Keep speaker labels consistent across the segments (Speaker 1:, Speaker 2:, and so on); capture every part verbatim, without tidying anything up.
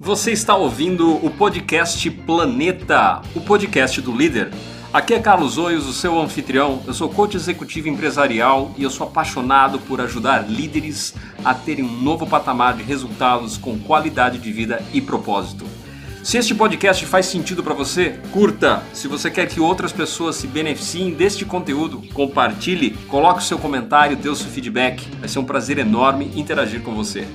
Speaker 1: Você está ouvindo o podcast Planeta, o podcast do líder. Aqui é Carlos Oios, o seu anfitrião. Eu sou coach executivo empresarial e eu sou apaixonado por ajudar líderes a terem um novo patamar de resultados com qualidade de vida e propósito. Se este podcast faz sentido para você, curta. Se você quer que outras pessoas se beneficiem deste conteúdo, compartilhe, coloque o seu comentário, dê o seu feedback. Vai ser um prazer enorme interagir com você.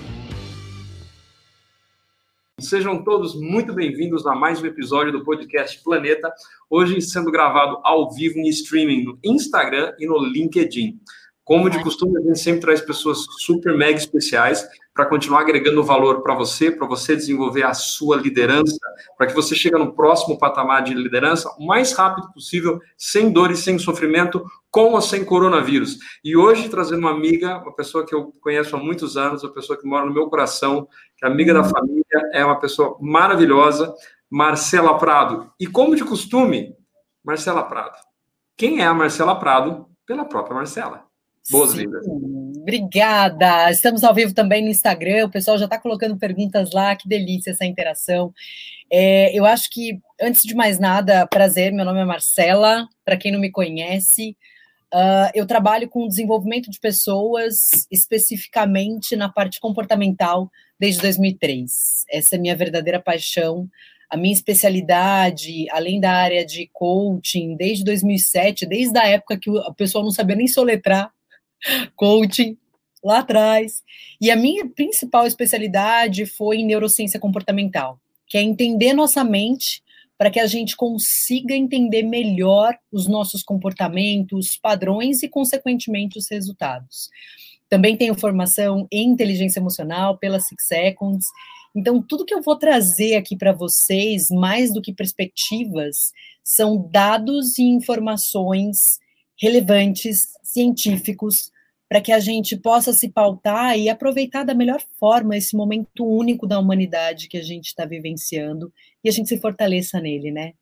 Speaker 1: Sejam todos muito bem-vindos a mais um episódio do podcast Planeta, hoje sendo gravado ao vivo em streaming no Instagram e no LinkedIn. Como de costume, a gente sempre traz pessoas super mega especiais para continuar agregando valor para você, para você desenvolver a sua liderança, para que você chegue no próximo patamar de liderança o mais rápido possível, sem dor e sem sofrimento, com ou sem coronavírus. E hoje, trazendo uma amiga, uma pessoa que eu conheço há muitos anos, uma pessoa que mora no meu coração, que é amiga da família, é uma pessoa maravilhosa, Marcela Prado. E como de costume, Marcela Prado. Quem é a Marcela Prado? Pela própria Marcela. Boas-vindas.
Speaker 2: Obrigada. Estamos ao vivo também no Instagram, o pessoal já está colocando perguntas lá, que delícia essa interação. É, eu acho que, antes de mais nada, prazer, meu nome é Marcela, para quem não me conhece, uh, eu trabalho com desenvolvimento de pessoas, especificamente na parte comportamental, desde dois mil e três. Essa é a minha verdadeira paixão. A minha especialidade, além da área de coaching, desde dois mil e sete, desde a época que o pessoal não sabia nem soletrar, coaching, lá atrás. E a minha principal especialidade foi em neurociência comportamental, que é entender nossa mente para que a gente consiga entender melhor os nossos comportamentos, padrões e, consequentemente, os resultados. Também tenho formação em inteligência emocional pela Six Seconds. Então, tudo que eu vou trazer aqui para vocês, mais do que perspectivas, são dados e informações relevantes, científicos, para que a gente possa se pautar e aproveitar da melhor forma esse momento único da humanidade que a gente está vivenciando e a gente se fortaleça nele, né?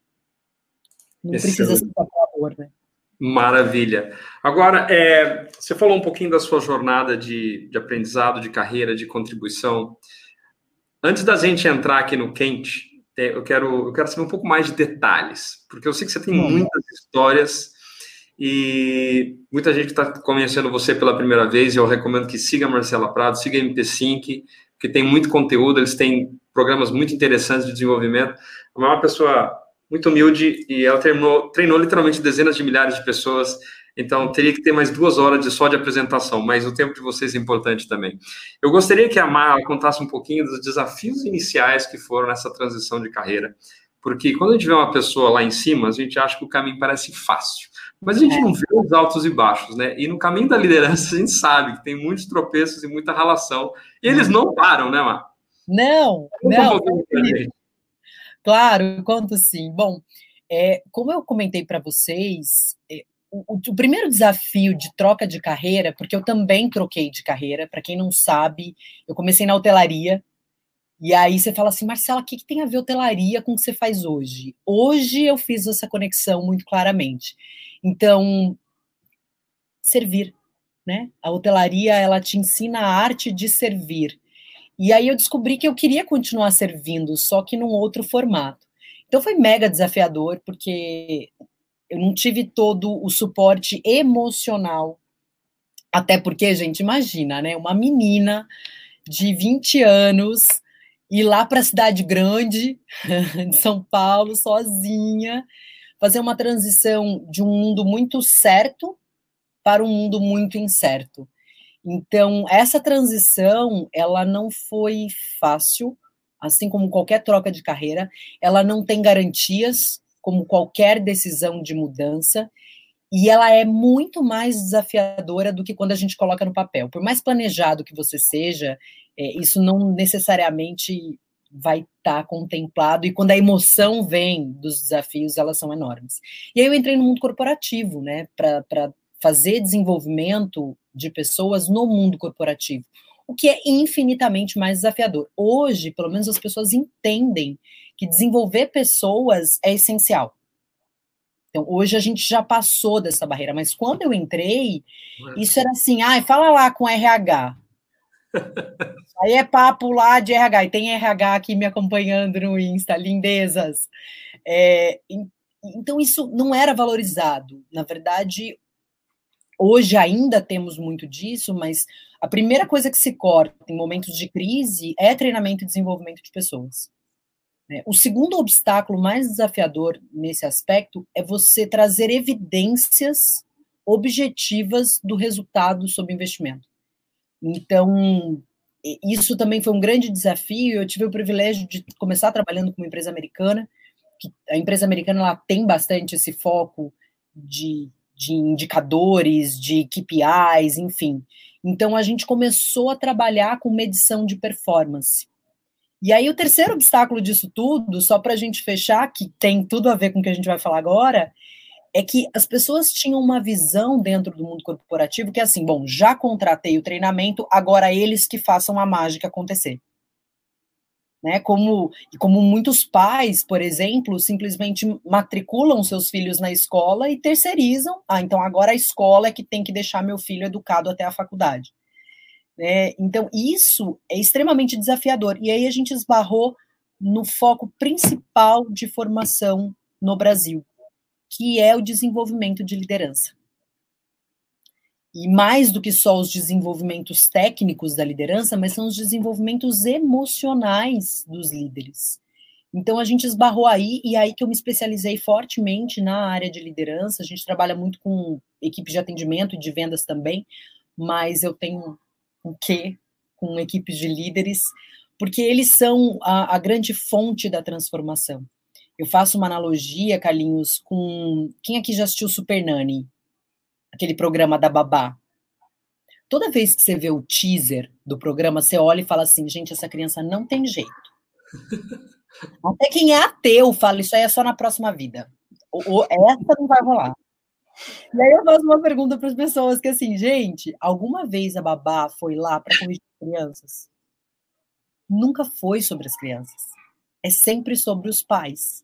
Speaker 2: Não Excelente. Precisa ser só favor, né?
Speaker 1: Maravilha. Agora, é, você falou um pouquinho da sua jornada de, de aprendizado, de carreira, de contribuição. Antes da gente entrar aqui no quente, eu quero, eu quero saber um pouco mais de detalhes, porque eu sei que você tem Bom, muitas histórias e muita gente está conhecendo você pela primeira vez, e eu recomendo que siga a Marcela Prado, siga a M P cinco, porque tem muito conteúdo, eles têm programas muito interessantes de desenvolvimento. É uma pessoa muito humilde e ela treinou, treinou literalmente dezenas de milhares de pessoas, então teria que ter mais duas horas de, só de apresentação, mas o tempo de vocês é importante também. Eu gostaria que a Mar contasse um pouquinho dos desafios iniciais que foram nessa transição de carreira, porque quando a gente vê uma pessoa lá em cima, a gente acha que o caminho parece fácil, mas a gente não vê os altos e baixos, né? E no caminho da liderança a gente sabe que tem muitos tropeços e muita ralação, e eles não param, né, Mar?
Speaker 2: Não, não. Claro, eu conto sim. Bom, é, como eu comentei para vocês, é, o, o primeiro desafio de troca de carreira, porque eu também troquei de carreira, para quem não sabe, eu comecei na hotelaria, e aí você fala assim, Marcela, o que, que tem a ver hotelaria com o que você faz hoje? Hoje eu fiz essa conexão muito claramente. Então, servir, né? A hotelaria, ela te ensina a arte de servir. E aí eu descobri que eu queria continuar servindo, só que num outro formato. Então foi mega desafiador, porque eu não tive todo o suporte emocional. Até porque, gente, imagina, né? Uma menina de vinte anos ir lá para a cidade grande de São Paulo, sozinha, fazer uma transição de um mundo muito certo para um mundo muito incerto. Então, essa transição, ela não foi fácil, assim como qualquer troca de carreira, ela não tem garantias, como qualquer decisão de mudança, e ela é muito mais desafiadora do que quando a gente coloca no papel. Por mais planejado que você seja, é, isso não necessariamente vai estar contemplado, e quando a emoção vem dos desafios, elas são enormes. E aí eu entrei no mundo corporativo, né, para fazer desenvolvimento de pessoas no mundo corporativo, o que é infinitamente mais desafiador. Hoje, pelo menos, as pessoas entendem que desenvolver pessoas é essencial. Então, hoje a gente já passou dessa barreira, mas quando eu entrei, isso era assim, ah, fala lá com R H. Aí é papo lá de R H, e tem R H aqui me acompanhando no Insta, lindezas. É, então, isso não era valorizado. Na verdade, hoje ainda temos muito disso, mas a primeira coisa que se corta em momentos de crise é treinamento e desenvolvimento de pessoas. O segundo obstáculo mais desafiador nesse aspecto é você trazer evidências objetivas do resultado sobre investimento. Então, isso também foi um grande desafio. Eu tive o privilégio de começar trabalhando com uma empresa americana, que a empresa americana ela tem bastante esse foco de, de indicadores, de K P Is, enfim. Então, a gente começou a trabalhar com medição de performance. E aí, o terceiro obstáculo disso tudo, só para a gente fechar, que tem tudo a ver com o que a gente vai falar agora, é que as pessoas tinham uma visão dentro do mundo corporativo que é assim, bom, já contratei o treinamento, agora eles que façam a mágica acontecer. Né? Como, como muitos pais, por exemplo, simplesmente matriculam seus filhos na escola e terceirizam, ah, então agora a escola é que tem que deixar meu filho educado até a faculdade. Né? Então, isso é extremamente desafiador. E aí a gente esbarrou no foco principal de formação no Brasil, que é o desenvolvimento de liderança. E mais do que só os desenvolvimentos técnicos da liderança, mas são os desenvolvimentos emocionais dos líderes. Então, a gente esbarrou aí, e aí que eu me especializei fortemente na área de liderança. A gente trabalha muito com equipes de atendimento e de vendas também, mas eu tenho um quê com equipes de líderes, porque eles são a, a grande fonte da transformação. Eu faço uma analogia, Carlinhos, com... Quem aqui já assistiu Super Nanny? Aquele programa da babá. Toda vez que você vê o teaser do programa, você olha e fala assim, gente, essa criança não tem jeito. Até quem é ateu fala, isso aí é só na próxima vida. Ou, ou essa não vai rolar. E aí eu faço uma pergunta para as pessoas, que assim, gente, alguma vez a babá foi lá para corrigir as crianças? Nunca foi sobre as crianças. É sempre sobre os pais.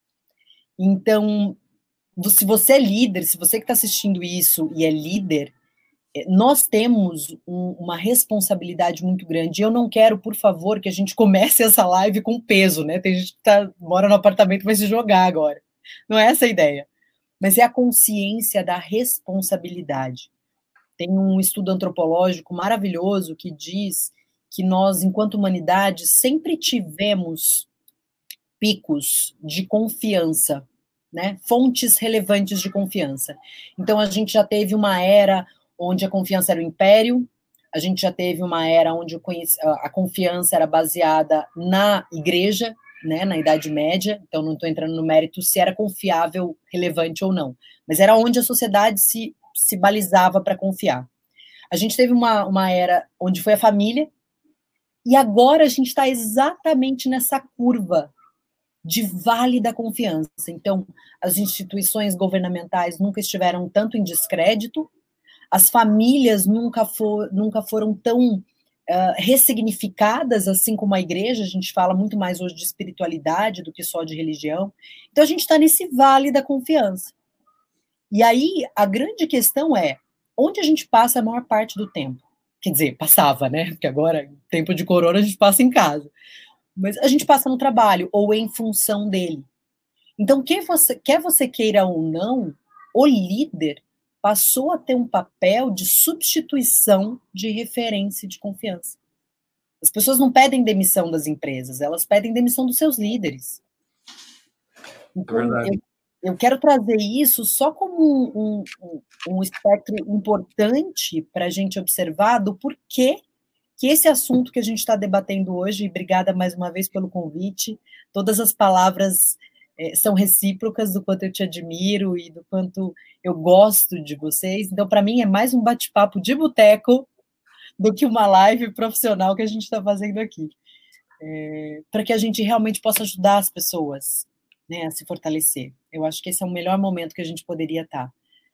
Speaker 2: Então, se você é líder, se você que está assistindo isso e é líder, nós temos um, uma responsabilidade muito grande. Eu não quero, por favor, que a gente comece essa live com peso, né? Tem gente que tá, mora no apartamento e vai se jogar agora. Não é essa a ideia. Mas é a consciência da responsabilidade. Tem um estudo antropológico maravilhoso que diz que nós, enquanto humanidade, sempre tivemos picos de confiança, né? Fontes relevantes de confiança. Então, a gente já teve uma era onde a confiança era o império, a gente já teve uma era onde a confiança era baseada na igreja, né, na Idade Média, então não estou entrando no mérito se era confiável, relevante ou não, mas era onde a sociedade se, se balizava para confiar. A gente teve uma, uma era onde foi a família, e agora a gente está exatamente nessa curva de vale da confiança. Então, as instituições governamentais nunca estiveram tanto em descrédito, as famílias nunca, for, nunca foram tão uh, ressignificadas, assim como a igreja. A gente fala muito mais hoje de espiritualidade do que só de religião. Então, a gente está nesse vale da confiança. E aí, a grande questão é, onde a gente passa a maior parte do tempo? Quer dizer, passava, né? Porque agora, tempo de corona, a gente passa em casa. Mas a gente passa no trabalho, ou em função dele. Então, quer você, quer você queira ou não, o líder passou a ter um papel de substituição de referência e de confiança. As pessoas não pedem demissão das empresas, elas pedem demissão dos seus líderes. Então, é eu, eu quero trazer isso só como um, um, um espectro importante para a gente observar do porquê que esse assunto que a gente está debatendo hoje, e obrigada mais uma vez pelo convite, todas as palavras é, são recíprocas do quanto eu te admiro e do quanto eu gosto de vocês. Então, para mim, é mais um bate-papo de boteco do que uma live profissional que a gente está fazendo aqui. É, para que a gente realmente possa ajudar as pessoas, né, a se fortalecer. Eu acho que esse é o melhor momento que a gente poderia estar.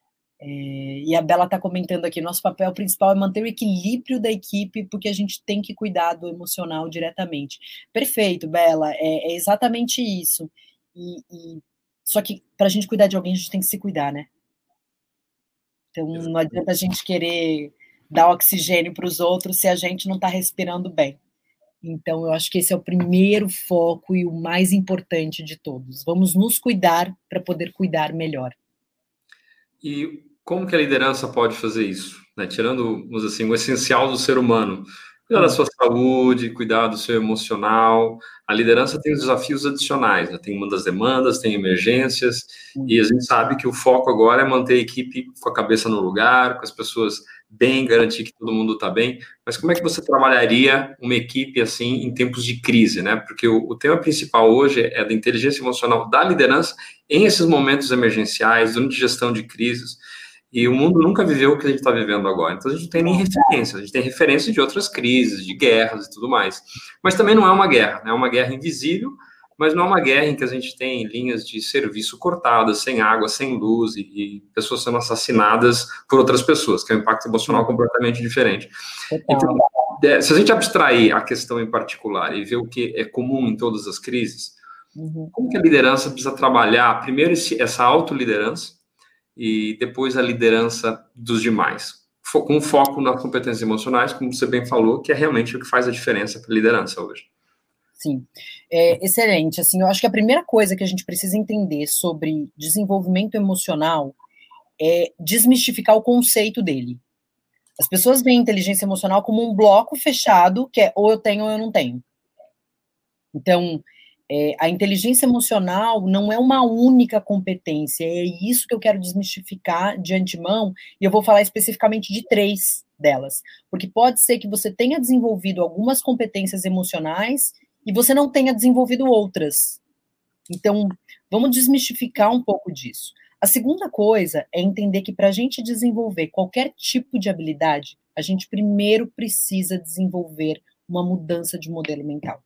Speaker 2: É, e a Bela está comentando aqui, nosso papel principal é manter o equilíbrio da equipe, porque a gente tem que cuidar do emocional diretamente. Perfeito, Bela, é, é exatamente isso. E, e, só que para a gente cuidar de alguém, a gente tem que se cuidar, né? Então não adianta a gente querer dar oxigênio para os outros se a gente não está respirando bem. Então, eu acho que esse é o primeiro foco e o mais importante de todos. Vamos nos cuidar para poder cuidar melhor.
Speaker 1: E como que a liderança pode fazer isso? Né? Tirando, vamos dizer assim, o essencial do ser humano. Cuidar da sua saúde, cuidar do seu emocional. A liderança tem os desafios adicionais, né? Tem uma das demandas, tem emergências, e a gente sabe que o foco agora é manter a equipe com a cabeça no lugar, com as pessoas bem, garantir que todo mundo está bem. Mas como é que você trabalharia uma equipe assim em tempos de crise, né? Porque o, o tema principal hoje é da inteligência emocional da liderança em esses momentos emergenciais, durante gestão de crises. E o mundo nunca viveu o que a gente está vivendo agora. Então, a gente não tem nem referência. A gente tem referência de outras crises, de guerras e tudo mais. Mas também não é uma guerra. É uma guerra invisível, mas não é uma guerra em que a gente tem linhas de serviço cortadas, sem água, sem luz, e, e pessoas sendo assassinadas por outras pessoas, que é um impacto emocional completamente diferente. Então, se a gente abstrair a questão em particular e ver o que é comum em todas as crises, uhum. Como que a liderança precisa trabalhar, primeiro, esse, essa autoliderança, e depois a liderança dos demais, com foco nas competências emocionais, como você bem falou, que é realmente o que faz a diferença para a liderança hoje.
Speaker 2: Sim, é, excelente. Assim, eu acho que a primeira coisa que a gente precisa entender sobre desenvolvimento emocional é desmistificar o conceito dele. As pessoas veem inteligência emocional como um bloco fechado, que é ou eu tenho ou eu não tenho. Então, É, a inteligência emocional não é uma única competência, é isso que eu quero desmistificar de antemão, e eu vou falar especificamente de três delas, porque pode ser que você tenha desenvolvido algumas competências emocionais e você não tenha desenvolvido outras. Então, vamos desmistificar um pouco disso. A segunda coisa é entender que para a gente desenvolver qualquer tipo de habilidade, a gente primeiro precisa desenvolver uma mudança de modelo mental.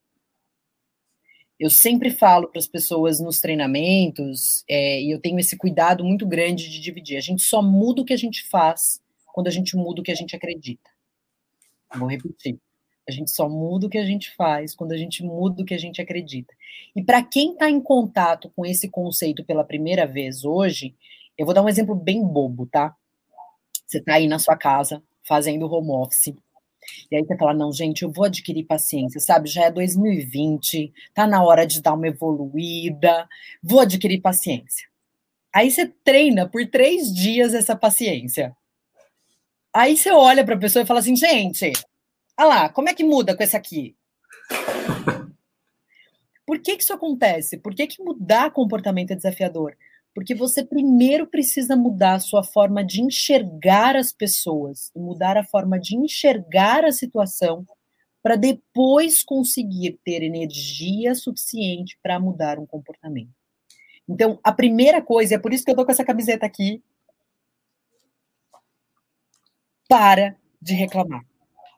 Speaker 2: Eu sempre falo para as pessoas nos treinamentos, é, e eu tenho esse cuidado muito grande de dividir. A gente só muda o que a gente faz quando a gente muda o que a gente acredita. Vou repetir. A gente só muda o que a gente faz quando a gente muda o que a gente acredita. E para quem está em contato com esse conceito pela primeira vez hoje, eu vou dar um exemplo bem bobo, tá? Você está aí na sua casa, fazendo home office, e aí você fala, não, gente, eu vou adquirir paciência, sabe? Já é dois mil e vinte, tá na hora de dar uma evoluída, vou adquirir paciência. Aí você treina por três dias essa paciência. Aí você olha para a pessoa e fala assim, gente, olha lá, como é que muda com esse aqui? Por que que isso acontece? Por que que mudar comportamento é desafiador? Porque você primeiro precisa mudar a sua forma de enxergar as pessoas, mudar a forma de enxergar a situação, para depois conseguir ter energia suficiente para mudar um comportamento. Então, a primeira coisa, é por isso que eu tô com essa camiseta aqui, para de reclamar.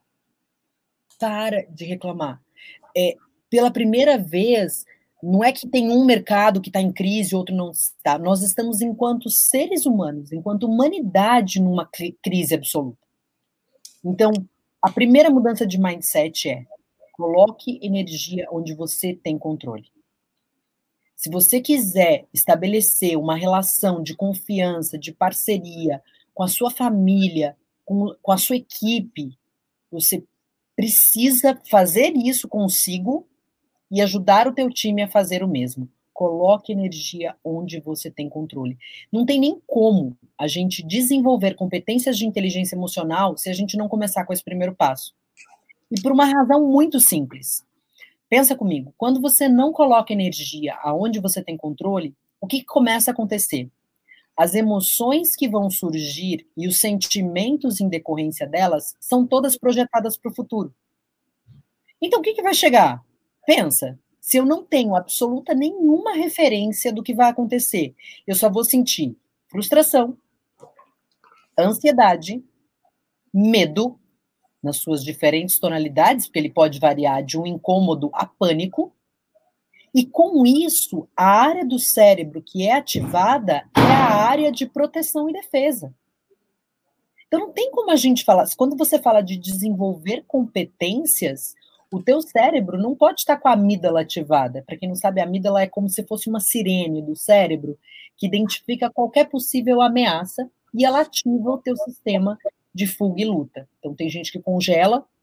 Speaker 2: Para de reclamar. É, pela primeira vez, não é que tem um mercado que está em crise, outro não está. Nós estamos, enquanto seres humanos, enquanto humanidade, numa crise absoluta. Então, a primeira mudança de mindset é: coloque energia onde você tem controle. Se você quiser estabelecer uma relação de confiança, de parceria com a sua família, com, com a sua equipe, você precisa fazer isso consigo e ajudar o teu time a fazer o mesmo. Coloque energia onde você tem controle. Não tem nem como a gente desenvolver competências de inteligência emocional se a gente não começar com esse primeiro passo. E por uma razão muito simples. Pensa comigo, quando você não coloca energia aonde você tem controle, o que começa a acontecer? As emoções que vão surgir e os sentimentos em decorrência delas são todas projetadas para o futuro. Então, o que, que vai chegar? Pensa, se eu não tenho absoluta nenhuma referência do que vai acontecer, eu só vou sentir frustração, ansiedade, medo, nas suas diferentes tonalidades, porque ele pode variar de um incômodo a pânico, e com isso, a área do cérebro que é ativada é a área de proteção e defesa. Então não tem como a gente falar, quando você fala de desenvolver competências, o teu cérebro não pode estar com a amígdala ativada. Para quem não sabe, a amígdala é como se fosse uma sirene do cérebro que identifica qualquer possível ameaça e ela ativa o teu sistema de fuga e luta. Então tem gente que congela,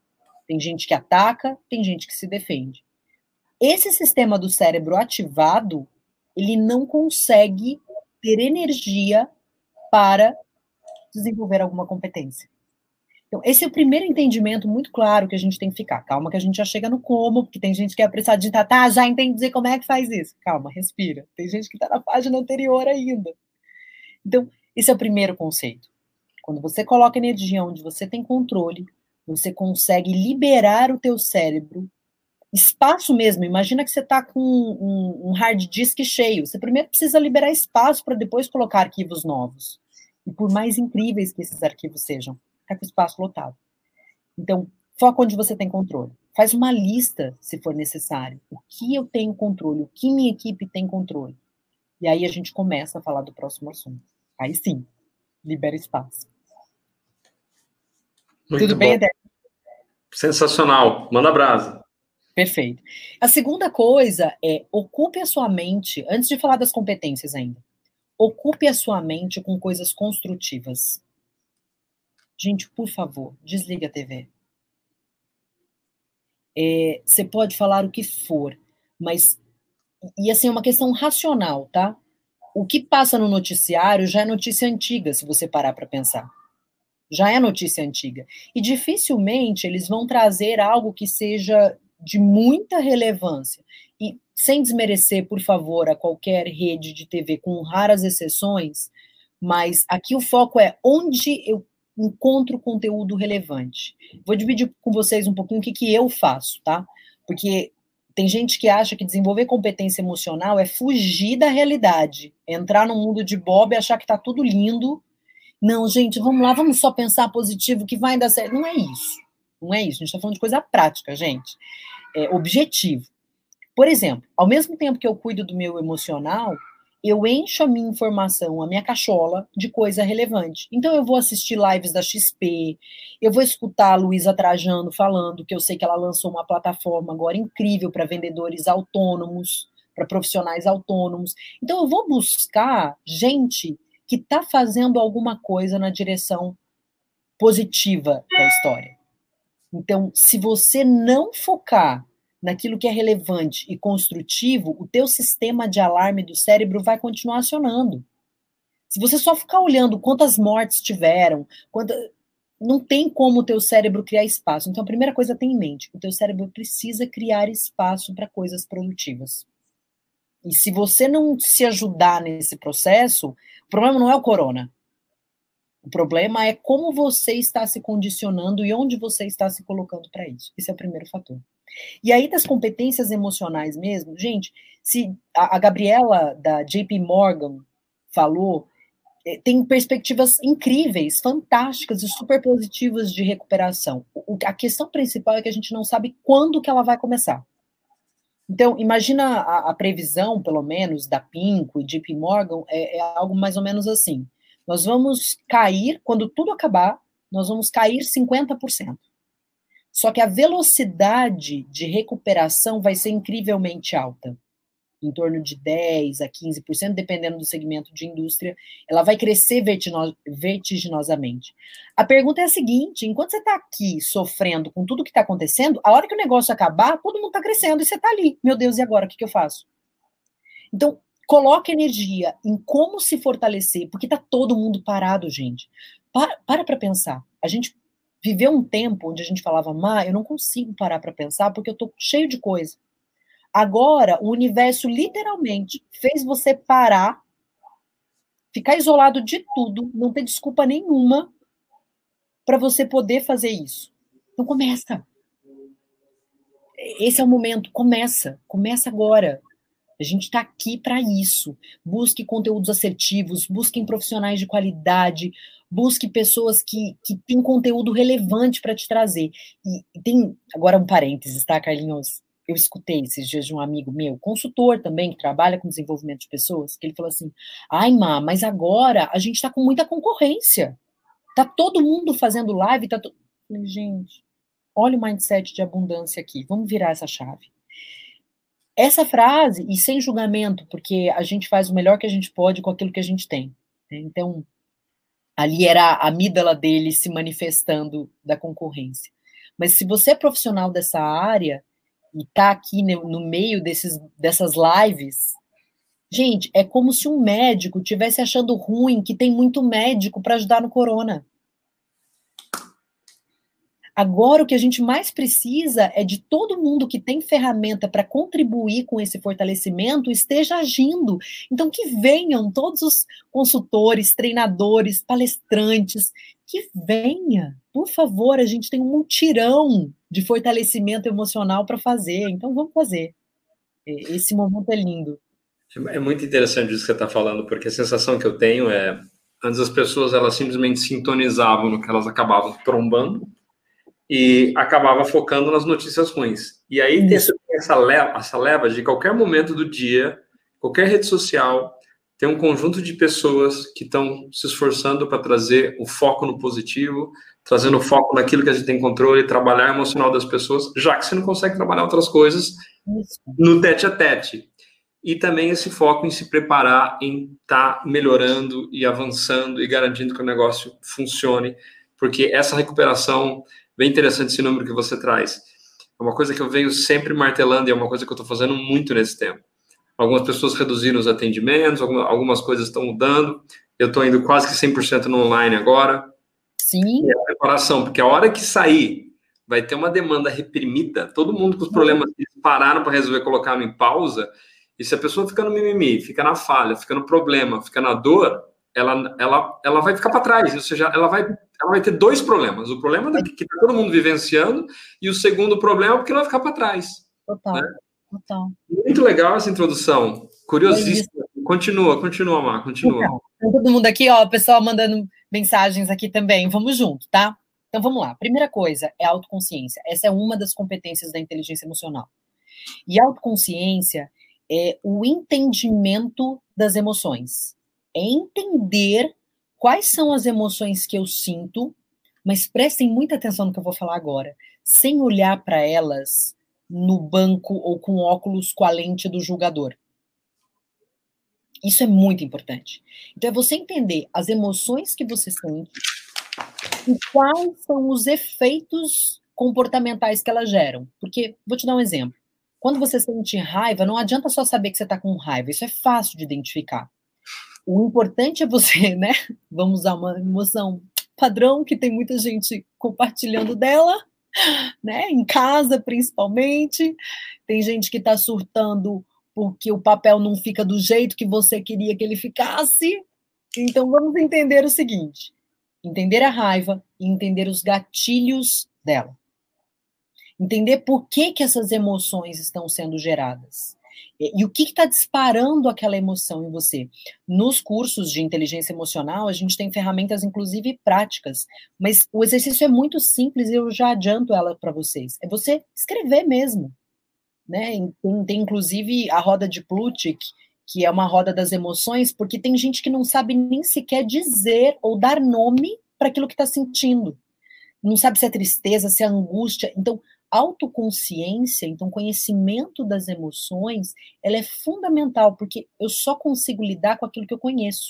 Speaker 2: Tem gente que ataca, tem gente que se defende. Esse sistema do cérebro ativado, ele não consegue ter energia para desenvolver alguma competência. Então, esse é o primeiro entendimento muito claro que a gente tem que ficar. Calma que a gente já chega no como, porque tem gente que é apressada de digitar, tá, já entendi como é que faz isso. Calma, respira. Tem gente que está na página anterior ainda. Então, esse é o primeiro conceito. Quando você coloca energia onde você tem controle, você consegue liberar o teu cérebro, espaço mesmo. Imagina que você está com um, um hard disk cheio. Você primeiro precisa liberar espaço para depois colocar arquivos novos. E por mais incríveis que esses arquivos sejam, está com o espaço lotado. Então, foca onde você tem controle. Faz uma lista, se for necessário. O que eu tenho controle? O que minha equipe tem controle? E aí a gente começa a falar do próximo assunto. Aí sim, libera espaço.
Speaker 1: Muito Tudo bem, Adé? Sensacional. Manda brasa.
Speaker 2: Perfeito. A segunda coisa é, ocupe a sua mente, antes de falar das competências ainda, ocupe a sua mente com coisas construtivas. Gente, por favor, desliga a T V. É, você pode falar o que for, mas, e assim, é uma questão racional, tá? O que passa no noticiário já é notícia antiga, se você parar para pensar. Já é notícia antiga. E dificilmente eles vão trazer algo que seja de muita relevância. E sem desmerecer, por favor, a qualquer rede de T V, com raras exceções, mas aqui o foco é onde eu encontro conteúdo relevante. Vou dividir com vocês um pouquinho o que, que eu faço, tá? Porque tem gente que acha que desenvolver competência emocional é fugir da realidade, entrar no mundo de Bob e achar que tá tudo lindo. Não, gente, vamos lá, vamos só pensar positivo que vai dar certo. Não é isso. Não é isso. A gente está falando de coisa prática, gente. É objetivo. Por exemplo, ao mesmo tempo que eu cuido do meu emocional, eu encho a minha informação, a minha cachola, de coisa relevante. Então, eu vou assistir lives da X P, eu vou escutar a Luísa Trajano falando que eu sei que ela lançou uma plataforma agora incrível para vendedores autônomos, para profissionais autônomos. Então, eu vou buscar gente que está fazendo alguma coisa na direção positiva da história. Então, se você não focar naquilo que é relevante e construtivo, o teu sistema de alarme do cérebro vai continuar acionando. Se você só ficar olhando quantas mortes tiveram, quanta... não tem como o teu cérebro criar espaço. Então, a primeira coisa, tem em mente, o teu cérebro precisa criar espaço para coisas produtivas. E se você não se ajudar nesse processo, o problema não é o corona. O problema é como você está se condicionando e onde você está se colocando para isso. Esse é o primeiro fator. E aí, das competências emocionais mesmo, gente, se a, a Gabriela, da J P Morgan, falou, tem perspectivas incríveis, fantásticas e super positivas de recuperação. O, a questão principal é que a gente não sabe quando que ela vai começar. Então, imagina a, a previsão, pelo menos, da Pinco e J P Morgan, é, é algo mais ou menos assim. Nós vamos cair, quando tudo acabar, nós vamos cair cinquenta por cento. Só que a velocidade de recuperação vai ser incrivelmente alta. Em torno de dez a quinze por cento, dependendo do segmento de indústria, ela vai crescer vertiginosamente. A pergunta é a seguinte, enquanto você está aqui sofrendo com tudo que está acontecendo, a hora que o negócio acabar, todo mundo está crescendo e você está ali. Meu Deus, e agora? O que, que eu faço? Então, coloque energia em como se fortalecer, porque está todo mundo parado, gente. Para para para pensar. A gente viveu um tempo onde a gente falava, Má, eu não consigo parar para pensar porque eu estou cheio de coisa. Agora, o universo literalmente fez você parar, ficar isolado de tudo, não ter desculpa nenhuma para você poder fazer isso. Então começa. Esse é o momento, começa. Começa agora. A gente está aqui para isso. Busque conteúdos assertivos, busquem profissionais de qualidade, busque pessoas que, que têm conteúdo relevante para te trazer. E, e tem, agora um parênteses, tá, Carlinhos? Eu escutei esses dias de um amigo meu, consultor também, que trabalha com desenvolvimento de pessoas, que ele falou assim, ai, Má, mas agora a gente está com muita concorrência. Tá todo mundo fazendo live, tá to... Eu falei, gente, olha o mindset de abundância aqui, vamos virar essa chave. Essa frase, e sem julgamento, porque a gente faz o melhor que a gente pode com aquilo que a gente tem. Né? Então, ali era a amígdala dele se manifestando da concorrência. Mas se você é profissional dessa área e está aqui no, no meio desses, dessas lives, gente, é como se um médico estivesse achando ruim que tem muito médico para ajudar no corona. Agora, o que a gente mais precisa é de todo mundo que tem ferramenta para contribuir com esse fortalecimento esteja agindo. Então, que venham todos os consultores, treinadores, palestrantes, que venha. Por favor, a gente tem um mutirão de fortalecimento emocional para fazer. Então, vamos fazer. Esse momento é lindo.
Speaker 1: É muito interessante isso que você está falando, porque a sensação que eu tenho é, antes as pessoas elas simplesmente sintonizavam no que elas acabavam trombando, e acabava focando nas notícias ruins. E aí tem essa leva, essa leva de qualquer momento do dia, qualquer rede social, tem um conjunto de pessoas que estão se esforçando para trazer o foco no positivo, trazendo o foco naquilo que a gente tem controle, trabalhar o emocional das pessoas, já que você não consegue trabalhar outras coisas no tete a tete. E também esse foco em se preparar, em estar tá melhorando e avançando e garantindo que o negócio funcione, porque essa recuperação... Bem interessante esse número que você traz. É uma coisa que eu venho sempre martelando e é uma coisa que eu estou fazendo muito nesse tempo. Algumas pessoas reduziram os atendimentos, algumas coisas estão mudando. Eu estou indo quase que cem por cento no online agora.
Speaker 2: Sim.
Speaker 1: E a preparação, porque a hora que sair, vai ter uma demanda reprimida. Todo mundo com os problemas que pararam para resolver, colocaram em pausa. E se a pessoa fica no mimimi, fica na falha, fica no problema, fica na dor, ela, ela, ela vai ficar para trás. Ou seja, ela vai... ela vai ter dois problemas. O problema é que está todo mundo vivenciando e o segundo problema é porque ela vai ficar para trás.
Speaker 2: Total,
Speaker 1: né?
Speaker 2: total.
Speaker 1: Muito legal essa introdução. Curiosíssima. É continua, continua, Mar, continua.
Speaker 2: Então, todo mundo aqui, ó, o pessoal mandando mensagens aqui também. Vamos junto, tá? Então, vamos lá. Primeira coisa é autoconsciência. Essa é uma das competências da inteligência emocional. E autoconsciência é o entendimento das emoções. É entender quais são as emoções que eu sinto, mas prestem muita atenção no que eu vou falar agora, sem olhar para elas no banco ou com óculos com a lente do julgador. Isso é muito importante. Então, é você entender as emoções que você sente e quais são os efeitos comportamentais que elas geram. Porque, vou te dar um exemplo. Quando você sente raiva, não adianta só saber que você está com raiva. Isso é fácil de identificar. O importante é você, né? Vamos usar uma emoção padrão, que tem muita gente compartilhando dela, né? Em casa, principalmente. Tem gente que está surtando porque o papel não fica do jeito que você queria que ele ficasse. Então, vamos entender o seguinte. Entender a raiva e entender os gatilhos dela. Entender por que, que essas emoções estão sendo geradas. E, e o que está disparando aquela emoção em você. Nos cursos de inteligência emocional, a gente tem ferramentas, inclusive, práticas. Mas o exercício é muito simples e eu já adianto ela para vocês. É você escrever mesmo. Né? Tem, tem, inclusive, a roda de Plutchik, que é uma roda das emoções, porque tem gente que não sabe nem sequer dizer ou dar nome para aquilo que está sentindo. Não sabe se é tristeza, se é angústia. Então, autoconsciência, então conhecimento das emoções, ela é fundamental, porque eu só consigo lidar com aquilo que eu conheço.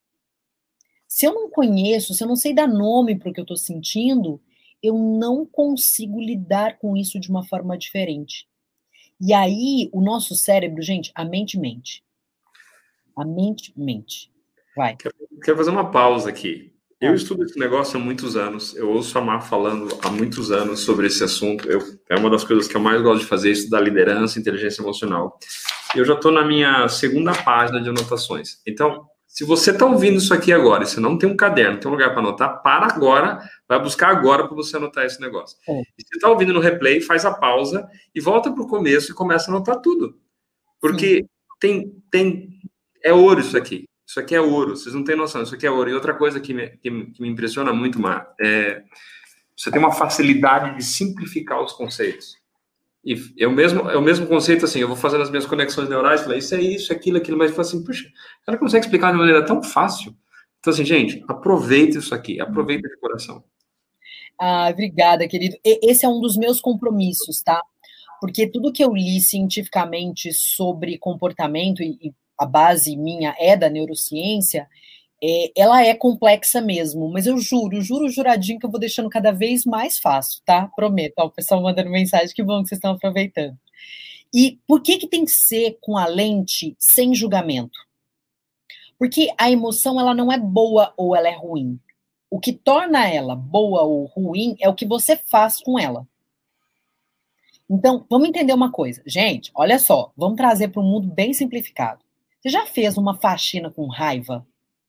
Speaker 2: Se eu não conheço, se eu não sei dar nome para o que eu estou sentindo, eu não consigo lidar com isso de uma forma diferente. E aí, o nosso cérebro, gente, a mente mente. A mente mente. Vai.
Speaker 1: Quero, quero fazer uma pausa aqui. Eu estudo esse negócio há muitos anos, eu ouço a Mar falando há muitos anos sobre esse assunto, eu, é uma das coisas que eu mais gosto de fazer, estudar liderança, inteligência emocional. Eu já estou na minha segunda página de anotações. Então, se você está ouvindo isso aqui agora, e você não tem um caderno, não tem um lugar para anotar, para agora, vai buscar agora para você anotar esse negócio. É. E se está ouvindo no replay, faz a pausa e volta para o começo e começa a anotar tudo. Porque tem, tem, é ouro isso aqui. Isso aqui é ouro, vocês não têm noção, isso aqui é ouro. E outra coisa que me, que, que me impressiona muito, Mar, é você tem uma facilidade de simplificar os conceitos. E é o mesmo, é o mesmo conceito, assim, eu vou fazendo as minhas conexões neurais, falei, isso é isso, aquilo, aquilo, mas eu falo assim, puxa, ela consegue explicar de uma maneira tão fácil. Então, assim, gente, aproveita isso aqui, aproveita de coração.
Speaker 2: Ah, obrigada, querido. Esse é um dos meus compromissos, tá? Porque tudo que eu li cientificamente sobre comportamento, e, e a base minha é da neurociência, É, ela é complexa mesmo, mas eu juro, juro, juradinho que eu vou deixando cada vez mais fácil, tá? Prometo. Ó, o pessoal mandando mensagem, que bom que vocês estão aproveitando. E por que que tem que ser com a lente sem julgamento? Porque a emoção, ela não é boa ou ela é ruim. O que torna ela boa ou ruim é o que você faz com ela. Então, vamos entender uma coisa. Gente, olha só, vamos trazer para um mundo bem simplificado. Você já fez uma faxina com raiva?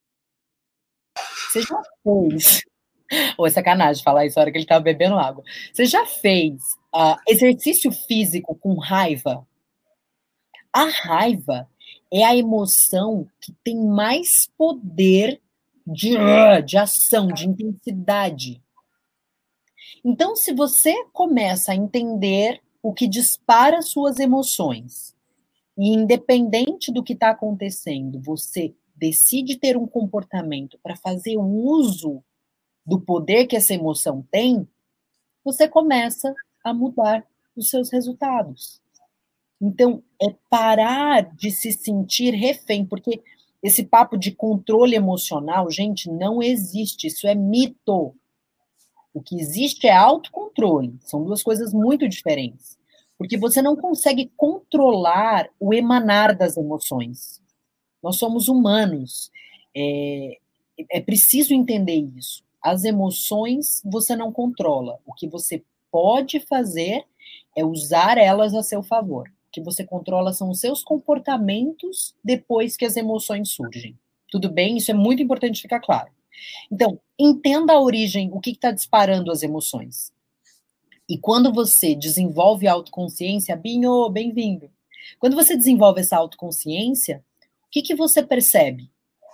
Speaker 2: Você já fez... Ou é sacanagem falar isso na hora que ele estava bebendo água. Você já fez uh, exercício físico com raiva? A raiva é a emoção que tem mais poder de, de ação, de intensidade. Então, se você começa a entender o que dispara suas emoções, e independente do que está acontecendo, você decide ter um comportamento para fazer uso do poder que essa emoção tem, você começa a mudar os seus resultados. Então, é parar de se sentir refém, porque esse papo de controle emocional, gente, não existe, isso é mito. O que existe é autocontrole, são duas coisas muito diferentes, porque você não consegue controlar o emanar das emoções. Nós somos humanos, é, é preciso entender isso. As emoções você não controla. O que você pode fazer é usar elas a seu favor. O que você controla são os seus comportamentos depois que as emoções surgem. Tudo bem? Isso é muito importante ficar claro. Então, entenda a origem, o que está disparando as emoções. E quando você desenvolve a autoconsciência, Binho, bem-vindo. Quando você desenvolve essa autoconsciência, o que, que você percebe?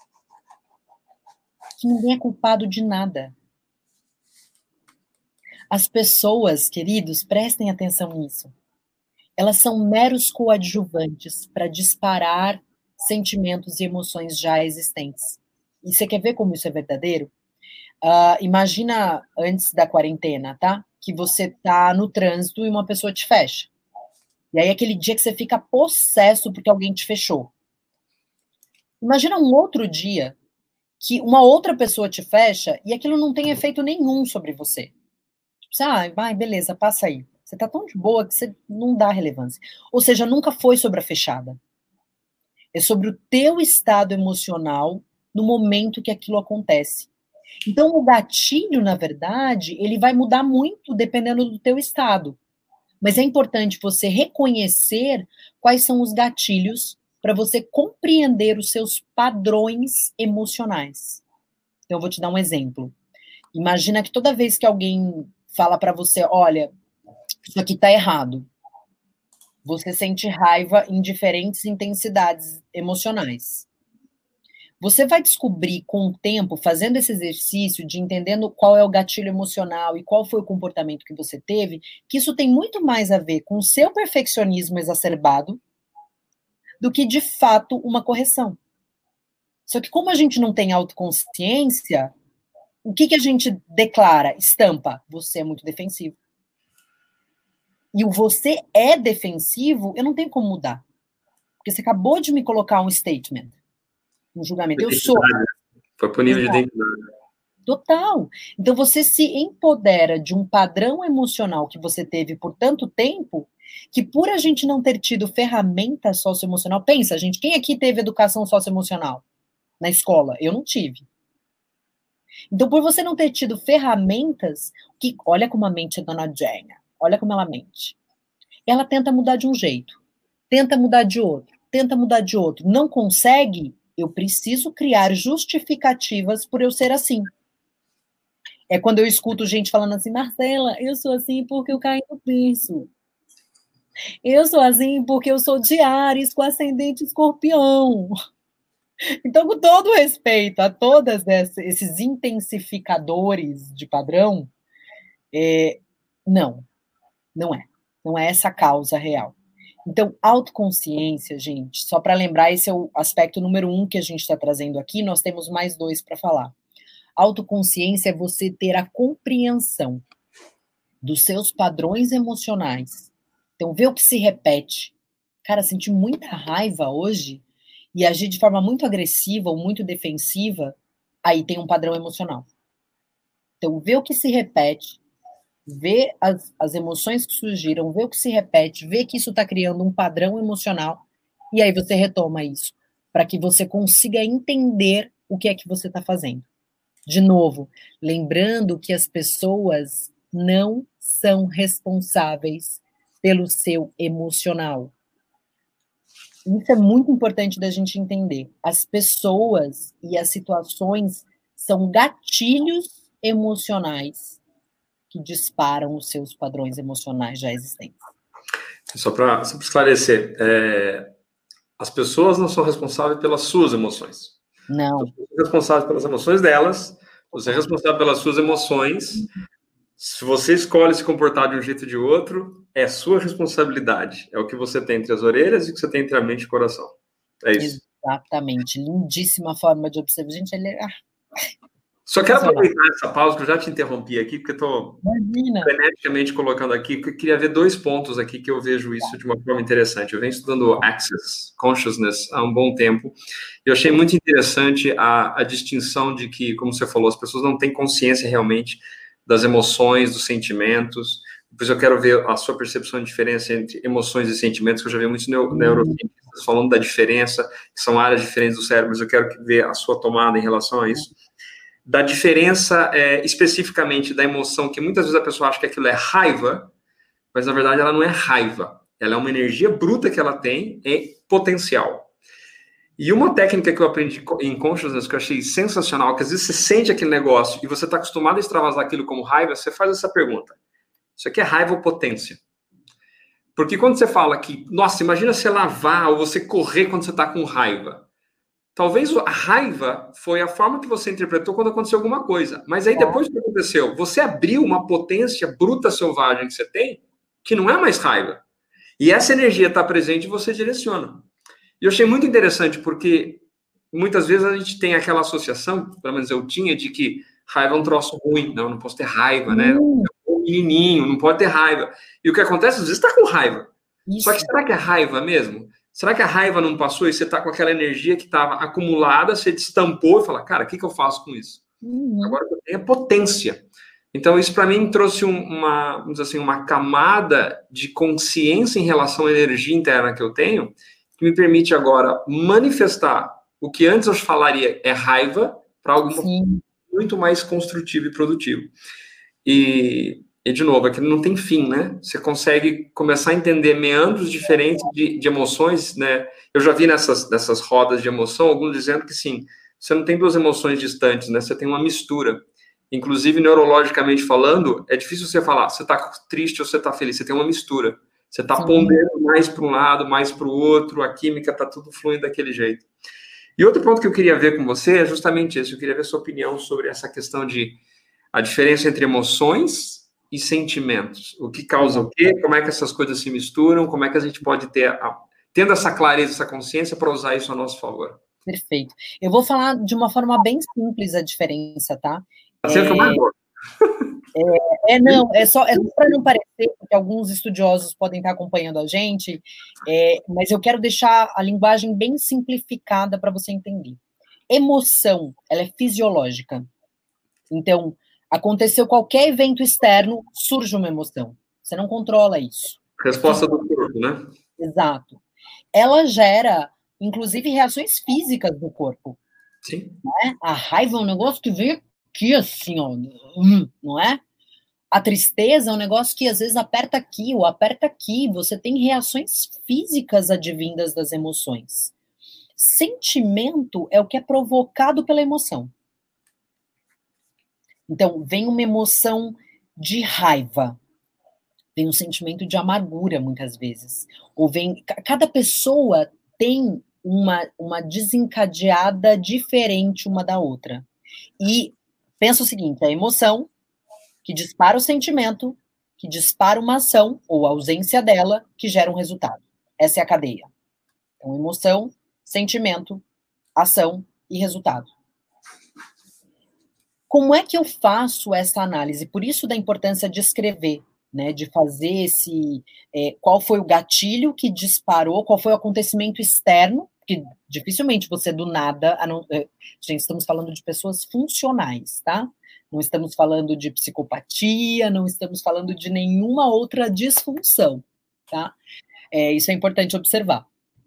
Speaker 2: Que ninguém é culpado de nada. As pessoas, queridos, prestem atenção nisso. Elas são meros coadjuvantes para disparar sentimentos e emoções já existentes. E você quer ver como isso é verdadeiro? Uh, imagina antes da quarentena, tá? Que você tá no trânsito e uma pessoa te fecha. E aí aquele dia que você fica possesso porque alguém te fechou. Imagina um outro dia que uma outra pessoa te fecha e aquilo não tem efeito nenhum sobre você. Tipo, você, ah, vai, beleza, passa aí. Você tá tão de boa que você não dá relevância. Ou seja, nunca foi sobre a fechada. É sobre o teu estado emocional no momento que aquilo acontece. Então, o gatilho, na verdade, ele vai mudar muito dependendo do teu estado. Mas é importante você reconhecer quais são os gatilhos para você compreender os seus padrões emocionais. Então, eu vou te dar um exemplo. Imagina que toda vez que alguém fala para você, olha, isso aqui está errado, você sente raiva em diferentes intensidades emocionais. Você vai descobrir com o tempo, fazendo esse exercício de entendendo qual é o gatilho emocional e qual foi o comportamento que você teve, que isso tem muito mais a ver com o seu perfeccionismo exacerbado do que, de fato, uma correção. Só que como a gente não tem autoconsciência, o que, que a gente declara? Estampa, você é muito defensivo. E o você é defensivo, eu não tenho como mudar. Porque você acabou de me colocar um statement. Um julgamento. Eu sou.
Speaker 1: Foi por nível de identidade.
Speaker 2: Total. Então você se empodera de um padrão emocional que você teve por tanto tempo, que por a gente não ter tido ferramenta socioemocional, pensa, gente, quem aqui teve educação socioemocional na escola? Eu não tive. Então, por você não ter tido ferramentas, que olha como a mente é Dona Jenna, olha como ela mente. Ela tenta mudar de um jeito, tenta mudar de outro, tenta mudar de outro, não consegue. Eu preciso criar justificativas por eu ser assim. É quando eu escuto gente falando assim, Marcela, eu sou assim porque eu caí no berço. Eu sou assim porque eu sou de Áries com ascendente escorpião. Então, com todo respeito a todos esses intensificadores de padrão, é, não, não é. Não é essa a causa real. Então, autoconsciência, gente, só para lembrar, esse é o aspecto número um que a gente está trazendo aqui, nós temos mais dois para falar. Autoconsciência é você ter a compreensão dos seus padrões emocionais. Então, ver o que se repete. Cara, senti muita raiva hoje e agir de forma muito agressiva ou muito defensiva, aí tem um padrão emocional. Então, vê o que se repete, vê as, as emoções que surgiram, vê o que se repete, vê que isso está criando um padrão emocional, e aí você retoma isso, para que você consiga entender o que é que você está fazendo. De novo, lembrando que as pessoas não são responsáveis pelo seu emocional. Isso é muito importante da gente entender. As pessoas e as situações são gatilhos emocionais que disparam os seus padrões emocionais já existentes.
Speaker 1: Só para esclarecer, é, as pessoas não são responsáveis pelas suas emoções.
Speaker 2: Não.
Speaker 1: Você é responsável pelas emoções delas, você é responsável pelas suas emoções. Se você escolhe se comportar de um jeito ou de outro, é sua responsabilidade. É o que você tem entre as orelhas e o que você tem entre a mente e o coração. É isso.
Speaker 2: Exatamente. Lindíssima forma de observar. Gente, ele é...
Speaker 1: Só quero aproveitar essa pausa, que eu já te interrompi aqui, porque estou freneticamente colocando aqui, porque eu queria ver dois pontos aqui que eu vejo isso de uma forma interessante. Eu venho estudando Access Consciousness há um bom tempo, e eu achei muito interessante a, a distinção de que, como você falou, as pessoas não têm consciência realmente das emoções, dos sentimentos. Depois eu quero ver a sua percepção de diferença entre emoções e sentimentos, que eu já vi muitos neuro, neurocientistas falando da diferença, que são áreas diferentes do cérebro, mas eu quero ver a sua tomada em relação a isso. Da diferença é, especificamente da emoção, que muitas vezes a pessoa acha que aquilo é raiva, mas na verdade ela não é raiva. Ela é uma energia bruta que ela tem, é potencial. E uma técnica que eu aprendi em Consciousness, que eu achei sensacional, que às vezes você sente aquele negócio e você está acostumado a extravasar aquilo como raiva, você faz essa pergunta. Isso aqui é raiva ou potência? Porque quando você fala que, nossa, imagina você lavar ou você correr quando você está com raiva. Talvez a raiva foi a forma que você interpretou quando aconteceu alguma coisa. Mas aí depois que aconteceu, você abriu uma potência bruta selvagem que você tem, que não é mais raiva. E essa energia está presente e você direciona. E eu achei muito interessante, porque muitas vezes a gente tem aquela associação, pelo menos eu tinha, de que raiva é um troço ruim. Não, não posso ter raiva, né?
Speaker 2: Hum.
Speaker 1: É um menininho, não pode ter raiva. E o que acontece, às vezes, está com raiva.
Speaker 2: Isso.
Speaker 1: Só que será que é raiva mesmo? Será que a raiva não passou e você está com aquela energia que estava acumulada, você destampou e fala, cara, o que, que eu faço com isso?
Speaker 2: Uhum.
Speaker 1: Agora eu tenho a potência. Então, isso para mim trouxe uma, vamos dizer assim, uma camada de consciência em relação à energia interna que eu tenho, que me permite agora manifestar o que antes eu falaria é raiva para algo Sim. muito mais construtivo e produtivo. E... E, de novo, aquilo não tem fim, né? Você consegue começar a entender meandros diferentes de, de emoções, né? Eu já vi nessas, nessas rodas de emoção, alguns dizendo que, sim, você não tem duas emoções distantes, né? Você tem uma mistura. Inclusive, neurologicamente falando, é difícil você falar, você está triste ou você está feliz. Você tem uma mistura. Você está ponderando mais para um lado, mais para o outro, a química está tudo fluindo daquele jeito. E outro ponto que eu queria ver com você é justamente esse. Eu queria ver a sua opinião sobre essa questão de a diferença entre emoções e sentimentos. O que causa o quê? Como é que essas coisas se misturam? Como é que a gente pode ter, a, tendo essa clareza, essa consciência, para usar isso a nosso favor?
Speaker 2: Perfeito. Eu vou falar de uma forma bem simples a diferença, tá?
Speaker 1: Tá sendo é, que eu mais gosto.
Speaker 2: É, é, não, é só, é só para não parecer, porque alguns estudiosos podem estar acompanhando a gente, é, mas eu quero deixar a linguagem bem simplificada para você entender. Emoção, ela é fisiológica. Então, aconteceu qualquer evento externo, surge uma emoção. Você não controla isso.
Speaker 1: Resposta do corpo, né?
Speaker 2: Exato. Ela gera, inclusive, reações físicas do corpo.
Speaker 1: Sim.
Speaker 2: Né? A raiva é um negócio que vem aqui, assim, ó, não é? A tristeza é um negócio que, às vezes, aperta aqui ou aperta aqui. Você tem reações físicas advindas das emoções. Sentimento é o que é provocado pela emoção. Então, vem uma emoção de raiva, vem um sentimento de amargura, muitas vezes. Ou vem... Cada pessoa tem uma, uma desencadeada diferente uma da outra. E pensa o seguinte, a emoção que dispara o sentimento, que dispara uma ação, ou a ausência dela, que gera um resultado. Essa é a cadeia. Então, emoção, sentimento, ação e resultado. Como é que eu faço essa análise? Por isso da importância de escrever, né, de fazer esse... É, qual foi o gatilho que disparou, qual foi o acontecimento externo, que dificilmente você do nada... Não, gente, estamos falando de pessoas funcionais, tá? Não estamos falando de psicopatia, não estamos falando de nenhuma outra disfunção, tá? É, isso é importante observar.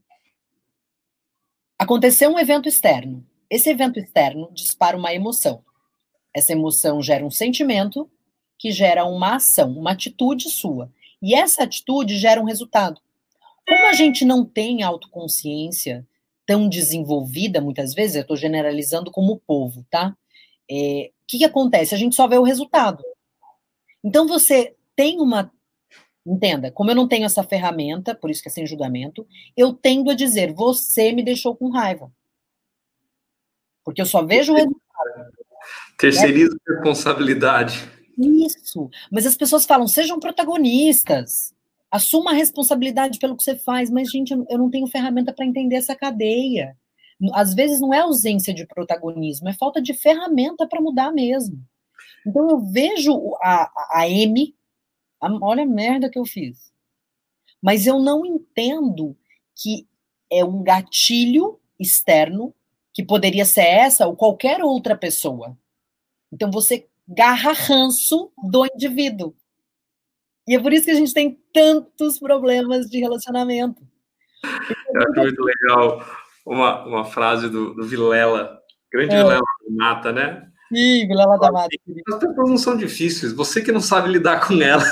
Speaker 2: Aconteceu um evento externo. Esse evento externo dispara uma emoção. Essa emoção gera um sentimento que gera uma ação, uma atitude sua. E essa atitude gera um resultado. Como a gente não tem autoconsciência tão desenvolvida, muitas vezes, eu estou generalizando como o povo, tá? É, o que, que acontece? A gente só vê o resultado. Então, você tem uma... Entenda, como eu não tenho essa ferramenta, por isso que é sem julgamento, eu tendo a dizer, você me deixou com raiva. Porque eu só vejo o resultado.
Speaker 1: Terceiriza a responsabilidade.
Speaker 2: Isso. Mas as pessoas falam, sejam protagonistas. Assuma a responsabilidade pelo que você faz. Mas, gente, eu não tenho ferramenta para entender essa cadeia. Às vezes não é ausência de protagonismo, é falta de ferramenta para mudar mesmo. Então eu vejo a, a M, a, olha a merda que eu fiz. Mas eu não entendo que é um gatilho externo, que poderia ser essa ou qualquer outra pessoa. Então você garra ranço do indivíduo. E é por isso que a gente tem tantos problemas de relacionamento.
Speaker 1: Eu acho muito legal uma, uma frase do, do Vilela, grande é. Vilela da Mata, né?
Speaker 2: Sim, Vilela da Mata.
Speaker 1: As pessoas não são difíceis, você que não sabe lidar com elas.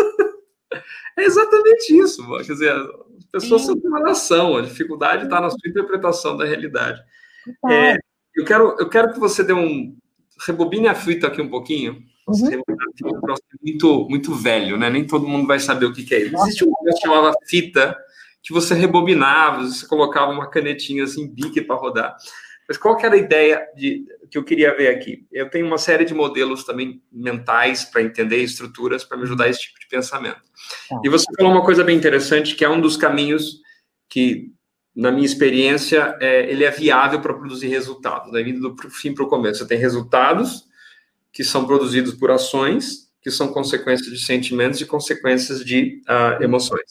Speaker 1: É exatamente isso. Quer dizer, as pessoas Sim. são de uma nação, a dificuldade está na sua interpretação da realidade. É, eu, quero, eu quero que você dê um... rebobine a fita aqui um pouquinho. Uhum. Muito, muito velho, né? Nem todo mundo vai saber o que, que é isso. Existe um negócio que chamava fita, que você rebobinava, você colocava uma canetinha assim, bique para rodar. Mas qual que era a ideia de, que eu queria ver aqui? Eu tenho uma série de modelos também mentais para entender estruturas, para me ajudar a esse tipo de pensamento. Tá. E você falou uma coisa bem interessante, que é um dos caminhos que, na minha experiência, é, ele é viável para produzir resultados, né? Vindo do fim para o começo. Você tem resultados que são produzidos por ações, que são consequências de sentimentos e consequências de uh, emoções.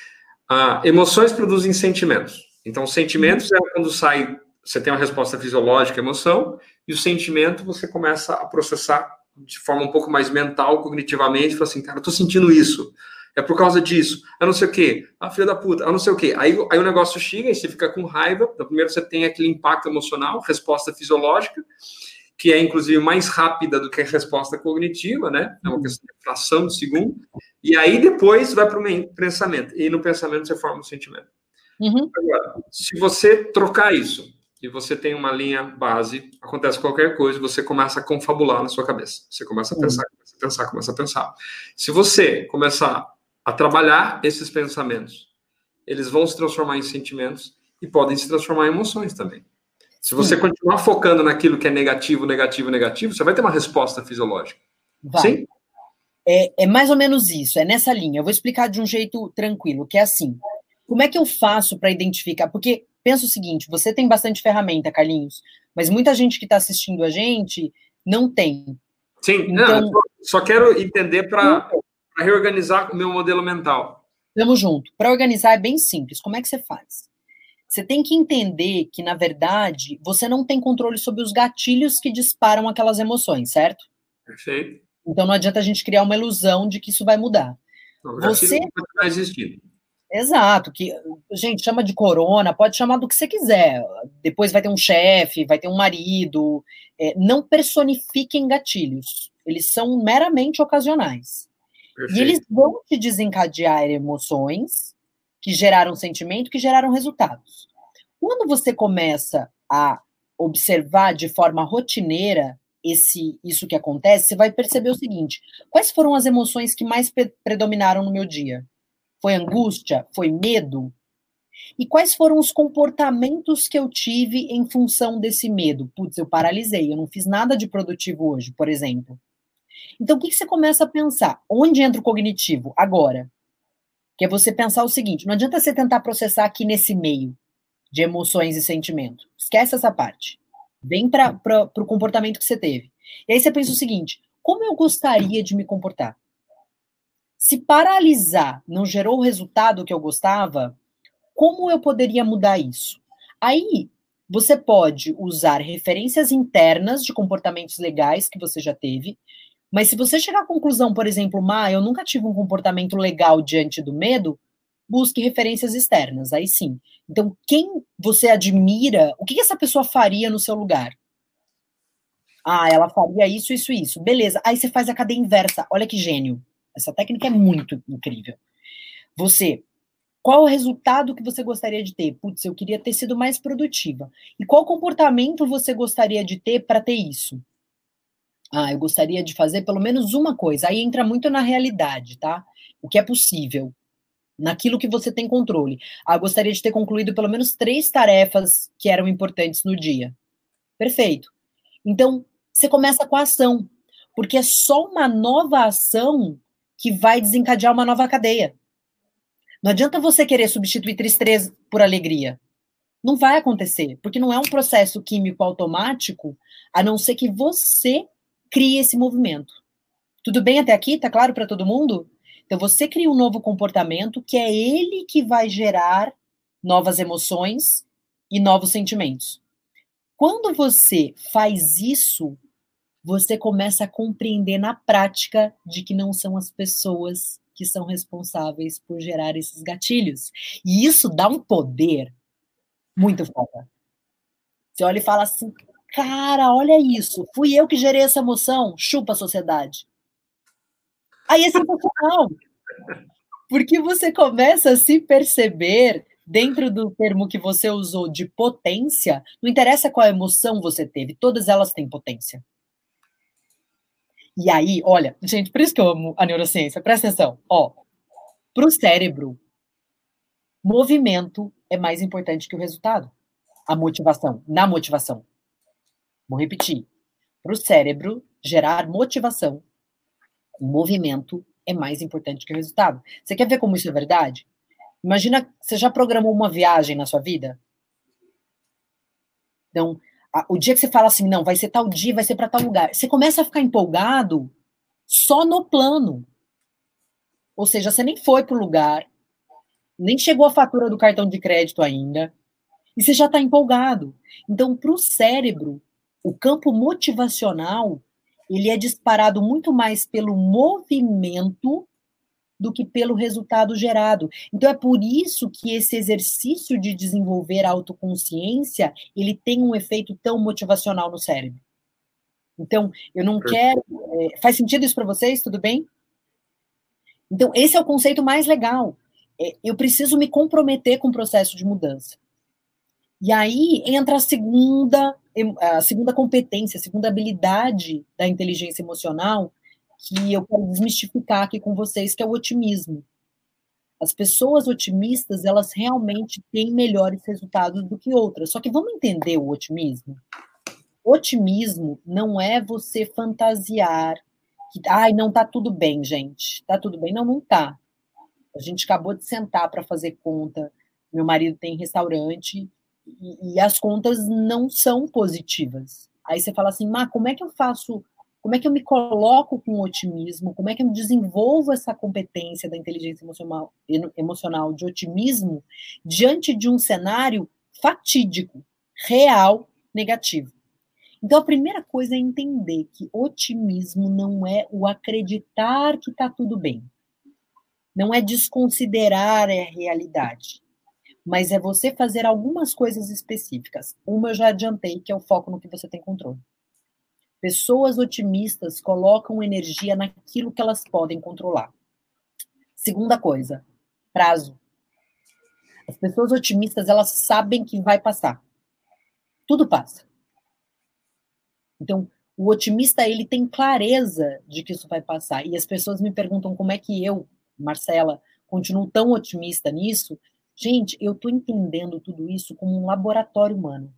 Speaker 1: Uh, emoções produzem sentimentos. Então, sentimentos é quando sai, você tem uma resposta fisiológica, emoção, e o sentimento você começa a processar de forma um pouco mais mental, cognitivamente, fala assim, cara, eu tô sentindo isso, é por causa disso, eu não sei o quê, ah, filha da puta, eu não sei o quê. Aí, aí o negócio chega, aí você fica com raiva, primeiro você tem aquele impacto emocional, resposta fisiológica, que é, inclusive, mais rápida do que a resposta cognitiva, né? É uma questão de fração de segundo. E aí, depois, vai para o pensamento. E no pensamento, você forma um sentimento. Uhum. Agora, se você trocar isso, e você tem uma linha base, acontece qualquer coisa, você começa a confabular na sua cabeça. Você começa a pensar, começa a pensar, começa a pensar. Se você começar a trabalhar esses pensamentos, eles vão se transformar em sentimentos e podem se transformar em emoções também. Se você Sim. continuar focando naquilo que é negativo, negativo, negativo, você vai ter uma resposta fisiológica.
Speaker 2: Vai. Sim? É, é mais ou menos isso, é nessa linha. Eu vou explicar de um jeito tranquilo, que é assim. Como é que eu faço para identificar? Porque, pensa o seguinte, você tem bastante ferramenta, Carlinhos, mas muita gente que está assistindo a gente não tem.
Speaker 1: Sim, então, não, só quero entender para reorganizar o meu modelo mental.
Speaker 2: Tamo junto. Para organizar é bem simples. Como é que você faz? Você tem que entender que, na verdade, você não tem controle sobre os gatilhos que disparam aquelas emoções, certo?
Speaker 1: Perfeito.
Speaker 2: Então não adianta a gente criar uma ilusão de que isso vai mudar.
Speaker 1: Não, o gatilho você... não vai continuar existindo.
Speaker 2: Exato. Que, gente, chama de corona, pode chamar do que você quiser. Depois vai ter um chefe, vai ter um marido. É, não personifiquem gatilhos. Eles são meramente ocasionais. Perfeito. E eles vão te desencadear emoções que geraram sentimento, que geraram resultados. Quando você começa a observar de forma rotineira esse, isso que acontece, você vai perceber o seguinte, quais foram as emoções que mais pre- predominaram no meu dia? Foi angústia? Foi medo? E quais foram os comportamentos que eu tive em função desse medo? Putz, eu paralisei, eu não fiz nada de produtivo hoje, por exemplo. Então, o que, que você começa a pensar? Onde entra o cognitivo? Agora. Que é você pensar o seguinte, não adianta você tentar processar aqui nesse meio de emoções e sentimento. Esquece essa parte. Vem para o comportamento que você teve. E aí você pensa o seguinte, como eu gostaria de me comportar? Se paralisar não gerou o resultado que eu gostava, como eu poderia mudar isso? Aí, você pode usar referências internas de comportamentos legais que você já teve, mas se você chegar à conclusão, por exemplo, Má, eu nunca tive um comportamento legal diante do medo, busque referências externas, aí sim. Então, quem você admira, o que essa pessoa faria no seu lugar? Ah, ela faria isso, isso, isso. Beleza. Aí você faz a cadeia inversa. Olha que gênio. Essa técnica é muito incrível. Você, qual o resultado que você gostaria de ter? Putz, eu queria ter sido mais produtiva. E qual comportamento você gostaria de ter para ter isso? Ah, eu gostaria de fazer pelo menos uma coisa. Aí entra muito na realidade, tá? O que é possível. Naquilo que você tem controle. Ah, eu gostaria de ter concluído pelo menos três tarefas que eram importantes no dia. Perfeito. Então, você começa com a ação, porque é só uma nova ação que vai desencadear uma nova cadeia. Não adianta você querer substituir tristeza por alegria. Não vai acontecer, porque não é um processo químico automático, a não ser que você crie esse movimento. Tudo bem até aqui? Tá claro para todo mundo? Então, você cria um novo comportamento que é ele que vai gerar novas emoções e novos sentimentos. Quando você faz isso, você começa a compreender na prática de que não são as pessoas que são responsáveis por gerar esses gatilhos. E isso dá um poder muito foda. Você olha e fala assim, cara, olha isso, fui eu que gerei essa emoção, chupa a sociedade. Aí é sensacional, porque você começa a se perceber dentro do termo que você usou de potência, não interessa qual emoção você teve, todas elas têm potência. E aí, olha, gente, por isso que eu amo a neurociência, presta atenção, ó, para o cérebro, movimento é mais importante que o resultado, a motivação, na motivação. Vou repetir, para o cérebro, gerar motivação, o movimento é mais importante que o resultado. Você quer ver como isso é verdade? Imagina, você já programou uma viagem na sua vida? Então, a, o dia que você fala assim, não, vai ser tal dia, vai ser para tal lugar, você começa a ficar empolgado só no plano. Ou seja, você nem foi para o lugar, nem chegou a fatura do cartão de crédito ainda, e você já está empolgado. Então, para o cérebro, o campo motivacional, ele é disparado muito mais pelo movimento do que pelo resultado gerado. Então, é por isso que esse exercício de desenvolver a autoconsciência, ele tem um efeito tão motivacional no cérebro. Então, eu não quero... É, faz sentido isso para vocês? Tudo bem? Então, esse é o conceito mais legal. É, eu preciso me comprometer com o processo de mudança. E aí entra a segunda, a segunda competência, a segunda habilidade da inteligência emocional, que eu quero desmistificar aqui com vocês, que é o otimismo. As pessoas otimistas, elas realmente têm melhores resultados do que outras. Só que vamos entender o otimismo? Otimismo não é você fantasiar que, ai, não tá tudo bem, gente. Tá tudo bem? Não, não tá. A gente acabou de sentar para fazer conta. Meu marido tem restaurante e, e as contas não são positivas. Aí você fala assim, Má, como é que eu faço, como é que eu me coloco com otimismo, como é que eu desenvolvo essa competência da inteligência emocional, emocional de otimismo diante de um cenário fatídico, real, negativo. Então, a primeira coisa é entender que otimismo não é o acreditar que está tudo bem. Não é desconsiderar a realidade. Mas é você fazer algumas coisas específicas. Uma eu já adiantei, que é o foco no que você tem controle. Pessoas otimistas colocam energia naquilo que elas podem controlar. Segunda coisa, prazo. As pessoas otimistas, elas sabem que vai passar. Tudo passa. Então, o otimista, ele tem clareza de que isso vai passar. E as pessoas me perguntam como é que eu, Marcela, continuo tão otimista nisso. Gente, eu estou entendendo tudo isso como um laboratório humano.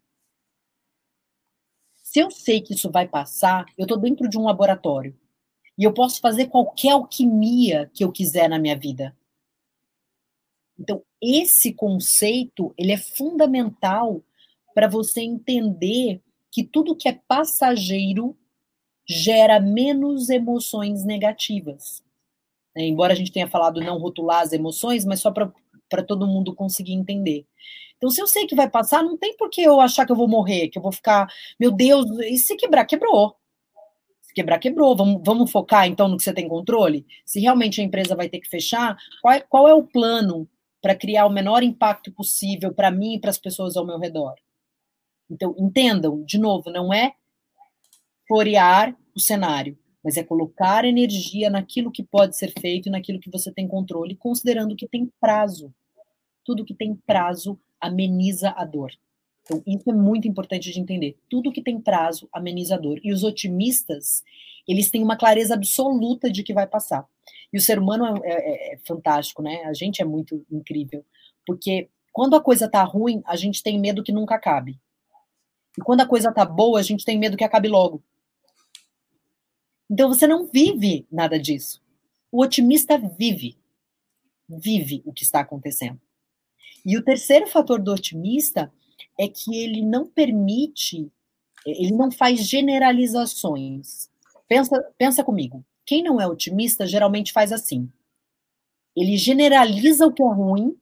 Speaker 2: Se eu sei que isso vai passar, eu estou dentro de um laboratório. E eu posso fazer qualquer alquimia que eu quiser na minha vida. Então, esse conceito, ele é fundamental para você entender que tudo que é passageiro gera menos emoções negativas. É, embora a gente tenha falado não rotular as emoções, mas só para todo mundo conseguir entender. Então, se eu sei que vai passar, não tem por que eu achar que eu vou morrer, que eu vou ficar, meu Deus, e se quebrar, quebrou. Se quebrar, quebrou. Vamos, vamos focar, então, no que você tem controle? Se realmente a empresa vai ter que fechar, qual é, qual é o plano para criar o menor impacto possível para mim e para as pessoas ao meu redor? Então, entendam, de novo, não é florear o cenário, mas é colocar energia naquilo que pode ser feito e naquilo que você tem controle, considerando que tem prazo. Tudo que tem prazo ameniza a dor. Então, isso é muito importante de entender. Tudo que tem prazo ameniza a dor. E os otimistas, eles têm uma clareza absoluta de que vai passar. E o ser humano é, é, é fantástico, né? A gente é muito incrível. Porque quando a coisa tá ruim, a gente tem medo que nunca acabe. E quando a coisa tá boa, a gente tem medo que acabe logo. Então, você não vive nada disso. O otimista vive. Vive o que está acontecendo. E o terceiro fator do otimista é que ele não permite, ele não faz generalizações. Pensa, pensa comigo. Quem não é otimista geralmente faz assim. Ele generaliza o que é ruim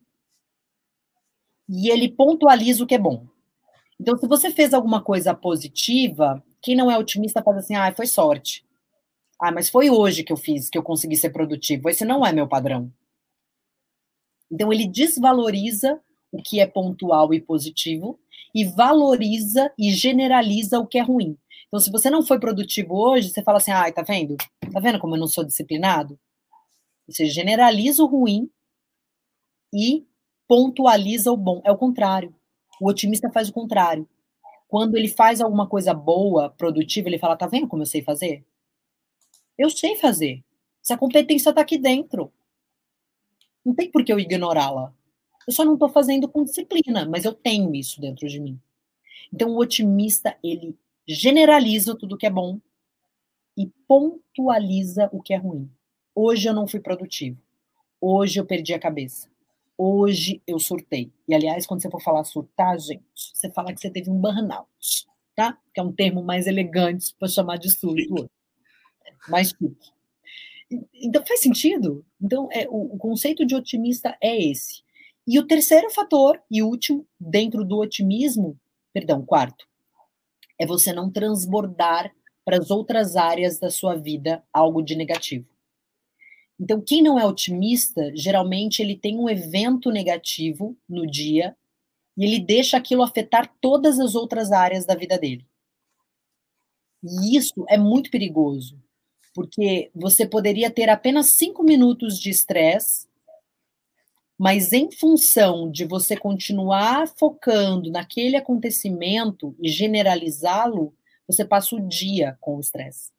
Speaker 2: e ele pontualiza o que é bom. Então, se você fez alguma coisa positiva, quem não é otimista faz assim, ah, foi sorte. Ah, mas foi hoje que eu fiz, que eu consegui ser produtivo. Esse não é meu padrão. Então, ele desvaloriza o que é pontual e positivo e valoriza e generaliza o que é ruim. Então, se você não foi produtivo hoje, você fala assim, ah, tá vendo? Tá vendo como eu não sou disciplinado? Você generaliza o ruim e pontualiza o bom. É o contrário. O otimista faz o contrário. Quando ele faz alguma coisa boa, produtiva, ele fala, tá vendo como eu sei fazer? Eu sei fazer. Essa competência tá aqui dentro. Não tem por que eu ignorá-la. Eu só não estou fazendo com disciplina, mas eu tenho isso dentro de mim. Então, o otimista, ele generaliza tudo que é bom e pontualiza o que é ruim. Hoje eu não fui produtivo. Hoje eu perdi a cabeça. Hoje eu surtei. E, aliás, quando você for falar surtar, gente, você fala que você teve um burnout, tá? Que é um termo mais elegante para chamar de surto. Mais chique. Então, faz sentido? Então, é, o, o conceito de otimista é esse. E o terceiro fator, e último, dentro do otimismo, perdão, quarto, é você não transbordar para as outras áreas da sua vida algo de negativo. Então, quem não é otimista, geralmente ele tem um evento negativo no dia e ele deixa aquilo afetar todas as outras áreas da vida dele. E isso é muito perigoso. Porque você poderia ter apenas cinco minutos de estresse, mas em função de você continuar focando naquele acontecimento e generalizá-lo, você passa o dia com o estresse.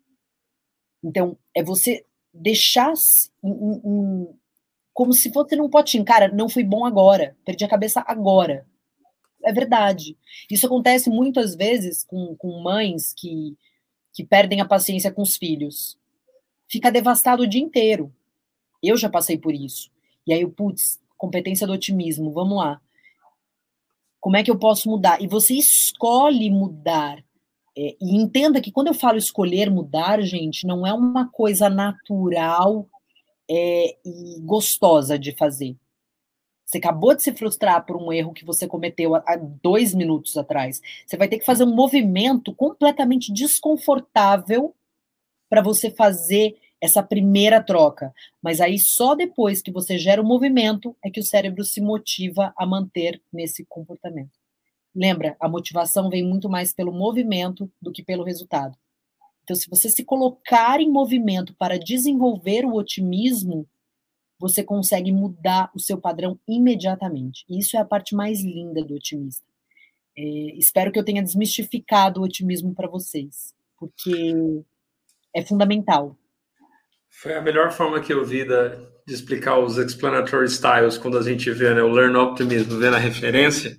Speaker 2: Então, é você deixar um, um, como se fosse num potinho. Cara, não fui bom agora, perdi a cabeça agora. É verdade. Isso acontece muitas vezes com, com mães que... que perdem a paciência com os filhos. Fica devastado o dia inteiro. Eu já passei por isso. E aí, putz, competência do otimismo, vamos lá. Como é que eu posso mudar? E você escolhe mudar. É, e entenda que quando eu falo escolher mudar, gente, não é uma coisa natural é, e gostosa de fazer. Você acabou de se frustrar por um erro que você cometeu há dois minutos atrás. Você vai ter que fazer um movimento completamente desconfortável para você fazer essa primeira troca. Mas aí só depois que você gera o movimento é que o cérebro se motiva a manter nesse comportamento. Lembra, a motivação vem muito mais pelo movimento do que pelo resultado. Então, se você se colocar em movimento para desenvolver o otimismo, você consegue mudar o seu padrão imediatamente. E isso é a parte mais linda do otimista. É, espero que eu tenha desmistificado o otimismo para vocês, porque é fundamental.
Speaker 1: Foi a melhor forma que eu vi da, de explicar os explanatory styles, quando a gente vê, né, o Learn Optimism, vê na referência.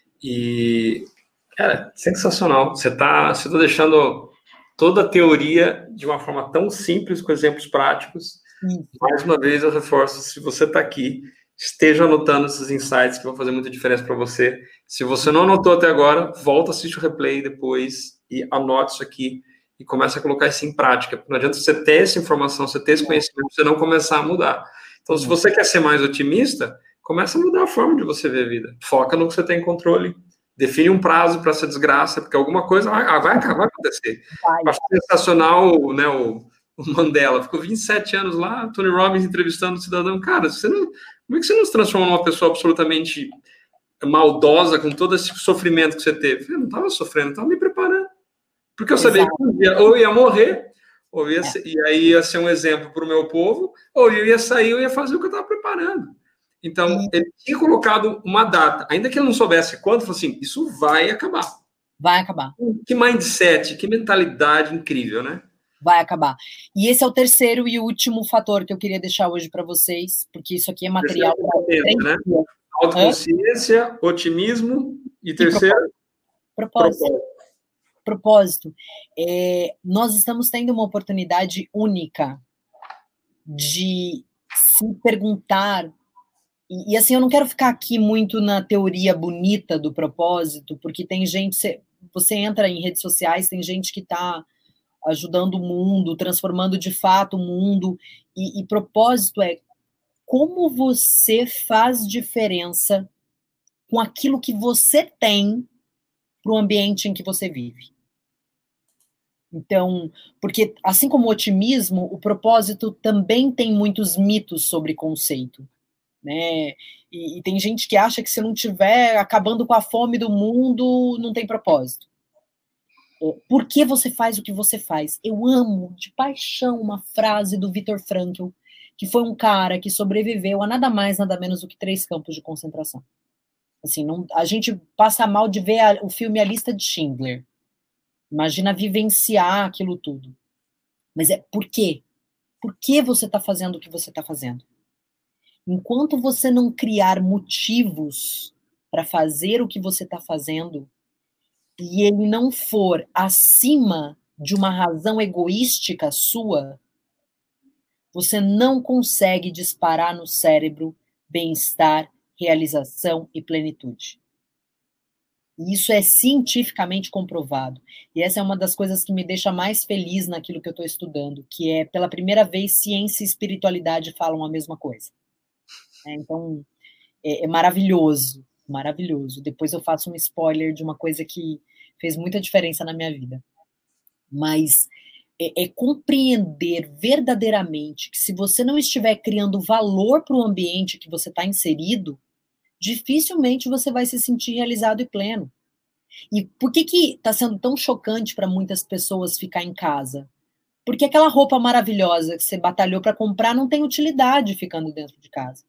Speaker 1: E, cara, sensacional. Você está você tá deixando toda a teoria de uma forma tão simples, com exemplos práticos. Sim. Mais uma vez, eu reforço, se você está aqui, esteja anotando esses insights que vão fazer muita diferença para você. Se você não anotou até agora, volta, assiste o replay depois e anote isso aqui e comece a colocar isso em prática. Não adianta você ter essa informação, você ter esse conhecimento, você não começar a mudar. Então, se você quer ser mais otimista, começa a mudar a forma de você ver a vida. Foca no que você tem controle. Define um prazo para essa desgraça, porque alguma coisa vai, vai, vai acontecer. Vai. Acho sensacional, né, o, o Mandela. Ficou vinte e sete anos lá, Tony Robbins entrevistando o cidadão. Cara, você não, como é que você não se transforma numa pessoa absolutamente maldosa com todo esse sofrimento que você teve? Eu não estava sofrendo, estava me preparando. Porque eu sabia Exato. que um dia ou ia morrer, ou ia ser, e aí ia ser um exemplo para o meu povo, ou eu ia sair, eu ia fazer o que eu estava preparando. Então, ele tinha colocado uma data, ainda que ele não soubesse quando, falou assim, isso vai acabar.
Speaker 2: Vai acabar.
Speaker 1: Que mindset, que mentalidade incrível, né?
Speaker 2: Vai acabar. E esse é o terceiro e último fator que eu queria deixar hoje para vocês, porque isso aqui é material...
Speaker 1: Terceiro, né? Autoconsciência, Hã? otimismo e terceiro...
Speaker 2: E propósito. Propósito. propósito. É, nós estamos tendo uma oportunidade única de se perguntar. E, e assim, eu não quero ficar aqui muito na teoria bonita do propósito, porque tem gente, você, você entra em redes sociais, tem gente que está ajudando o mundo, transformando de fato o mundo, e, e propósito é como você faz diferença com aquilo que você tem para o ambiente em que você vive. Então, porque assim como o otimismo, o propósito também tem muitos mitos sobre conceito. Né? E, e tem gente que acha que se não tiver acabando com a fome do mundo, não tem propósito. Por que você faz o que você faz? Eu amo de paixão uma frase do Viktor Frankl, que foi um cara que sobreviveu a nada mais, nada menos do que três campos de concentração. Assim, não, a gente passa mal de ver a, o filme A Lista de Schindler. Imagina vivenciar aquilo tudo. Mas é por quê? Por que você está fazendo o que você está fazendo? Enquanto você não criar motivos para fazer o que você está fazendo, e ele não for acima de uma razão egoística sua, você não consegue disparar no cérebro bem-estar, realização e plenitude. E isso é cientificamente comprovado. E essa é uma das coisas que me deixa mais feliz naquilo que eu estou estudando, que é, pela primeira vez, ciência e espiritualidade falam a mesma coisa. É, então, é, é maravilhoso, maravilhoso. Depois eu faço um spoiler de uma coisa que fez muita diferença na minha vida. Mas é, é compreender verdadeiramente que se você não estiver criando valor para o ambiente que você está inserido, dificilmente você vai se sentir realizado e pleno. E por que que está sendo tão chocante para muitas pessoas ficar em casa? Porque aquela roupa maravilhosa que você batalhou para comprar não tem utilidade ficando dentro de casa.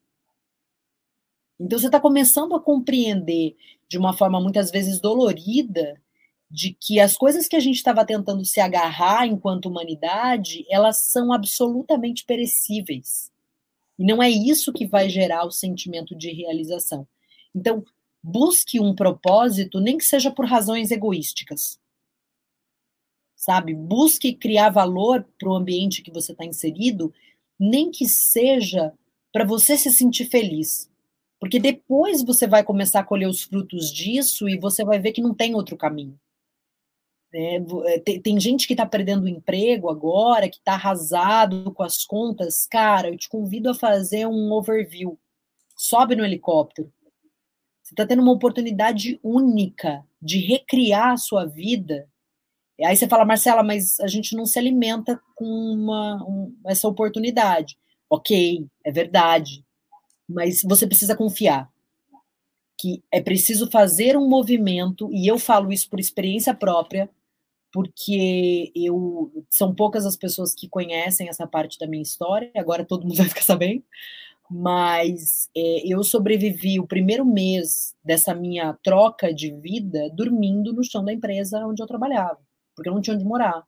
Speaker 2: Então você está começando a compreender de uma forma muitas vezes dolorida de que as coisas que a gente estava tentando se agarrar enquanto humanidade, elas são absolutamente perecíveis. E não é isso que vai gerar o sentimento de realização. Então, busque um propósito, nem que seja por razões egoísticas. Sabe? Busque criar valor para o ambiente que você está inserido, nem que seja para você se sentir feliz. Porque depois você vai começar a colher os frutos disso e você vai ver que não tem outro caminho. É, tem, tem gente que está perdendo o emprego agora, que está arrasado com as contas. Cara, eu te convido a fazer um overview. Sobe no helicóptero. Você está tendo uma oportunidade única de recriar a sua vida. E aí você fala, Marcela, mas a gente não se alimenta com uma, um, essa oportunidade. Ok, é verdade. Mas você precisa confiar. Que é preciso fazer um movimento, e eu falo isso por experiência própria, porque eu, são poucas as pessoas que conhecem essa parte da minha história, agora todo mundo vai ficar sabendo, mas é, eu sobrevivi o primeiro mês dessa minha troca de vida dormindo no chão da empresa onde eu trabalhava, porque eu não tinha onde morar.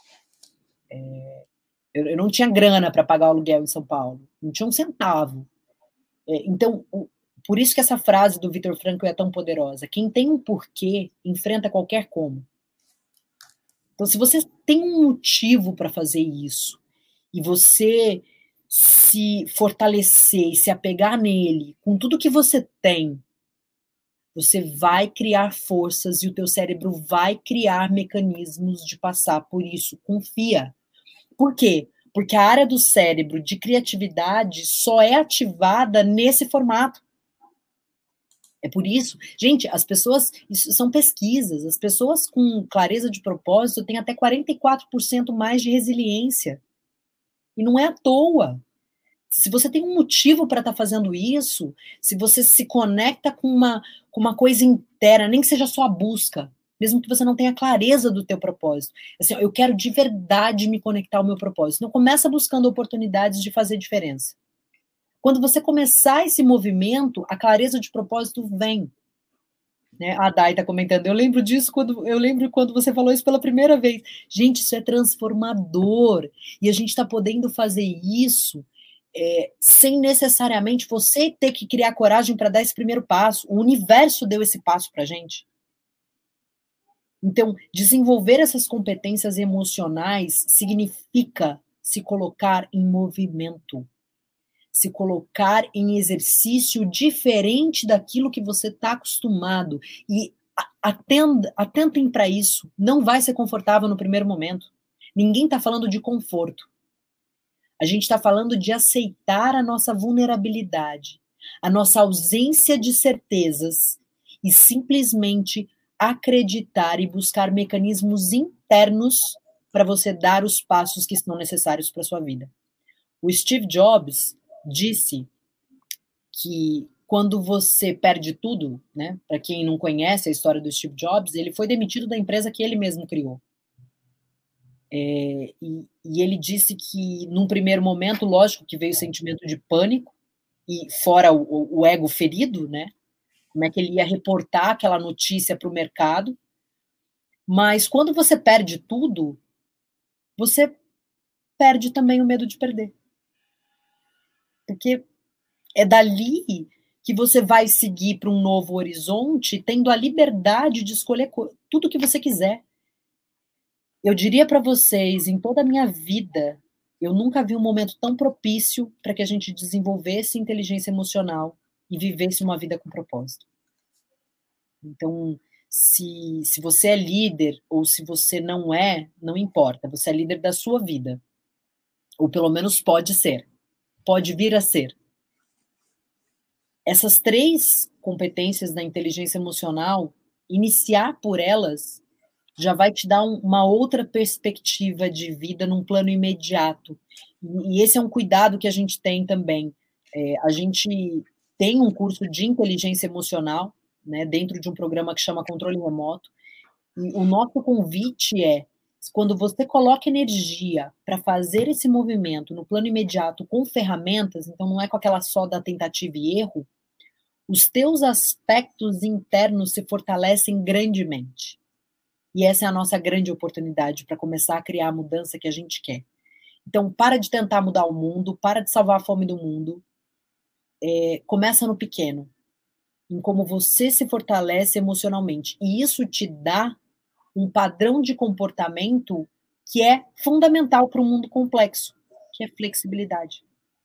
Speaker 2: É, eu, eu não tinha grana para pagar o aluguel em São Paulo, não tinha um centavo. É, então, o, por isso que essa frase do Viktor Frankl é tão poderosa. Quem tem um porquê, enfrenta qualquer como. Então, se você tem um motivo para fazer isso, e você se fortalecer e se apegar nele, com tudo que você tem, você vai criar forças e o teu cérebro vai criar mecanismos de passar por isso. Confia. Por quê? Porque a área do cérebro de criatividade só é ativada nesse formato. É por isso, gente, as pessoas, isso são pesquisas, as pessoas com clareza de propósito têm até quarenta e quatro por cento mais de resiliência. E não é à toa. Se você tem um motivo para estar fazendo isso, se você se conecta com uma, com uma coisa interna, nem que seja só a busca, mesmo que você não tenha clareza do teu propósito. Assim, eu quero de verdade me conectar ao meu propósito. Não começa buscando oportunidades de fazer diferença. Quando você começar esse movimento, a clareza de propósito vem. Né? A Dai está comentando, eu lembro disso, quando eu lembro quando você falou isso pela primeira vez. Gente, isso é transformador. E a gente está podendo fazer isso é, sem necessariamente você ter que criar coragem para dar esse primeiro passo. O universo deu esse passo para a gente. Então, desenvolver essas competências emocionais significa se colocar em movimento, se colocar em exercício diferente daquilo que você está acostumado. E atenda, atentem para isso. Não vai ser confortável no primeiro momento. Ninguém está falando de conforto. A gente está falando de aceitar a nossa vulnerabilidade, a nossa ausência de certezas e simplesmente acreditar e buscar mecanismos internos para você dar os passos que são necessários para a sua vida. O Steve Jobs disse que quando você perde tudo, né? Para quem não conhece a história do Steve Jobs, ele foi demitido da empresa que ele mesmo criou. É, e, e ele disse que, num primeiro momento, lógico que veio o sentimento de pânico, e fora o, o ego ferido, né? Como é que ele ia reportar aquela notícia para o mercado. Mas quando você perde tudo, você perde também o medo de perder. Porque é dali que você vai seguir para um novo horizonte, tendo a liberdade de escolher tudo o que você quiser. Eu diria para vocês, em toda a minha vida, eu nunca vi um momento tão propício para que a gente desenvolvesse inteligência emocional e vivesse uma vida com propósito. Então, se, se você é líder ou se você não é, não importa, você é líder da sua vida. Ou pelo menos pode ser. Pode vir a ser. Essas três competências da inteligência emocional, iniciar por elas já vai te dar um, uma outra perspectiva de vida num plano imediato. E, e esse é um cuidado que a gente tem também. É, a gente tem um curso de inteligência emocional, né, dentro de um programa que chama Controle Remoto, e o nosso convite é, quando você coloca energia para fazer esse movimento no plano imediato com ferramentas, então não é com aquela só da tentativa e erro, os teus aspectos internos se fortalecem grandemente. E essa é a nossa grande oportunidade para começar a criar a mudança que a gente quer. Então, para de tentar mudar o mundo, para de salvar a fome do mundo. É, começa no pequeno, em como você se fortalece emocionalmente. E isso te dá um padrão de comportamento que é fundamental para um mundo complexo, que é flexibilidade.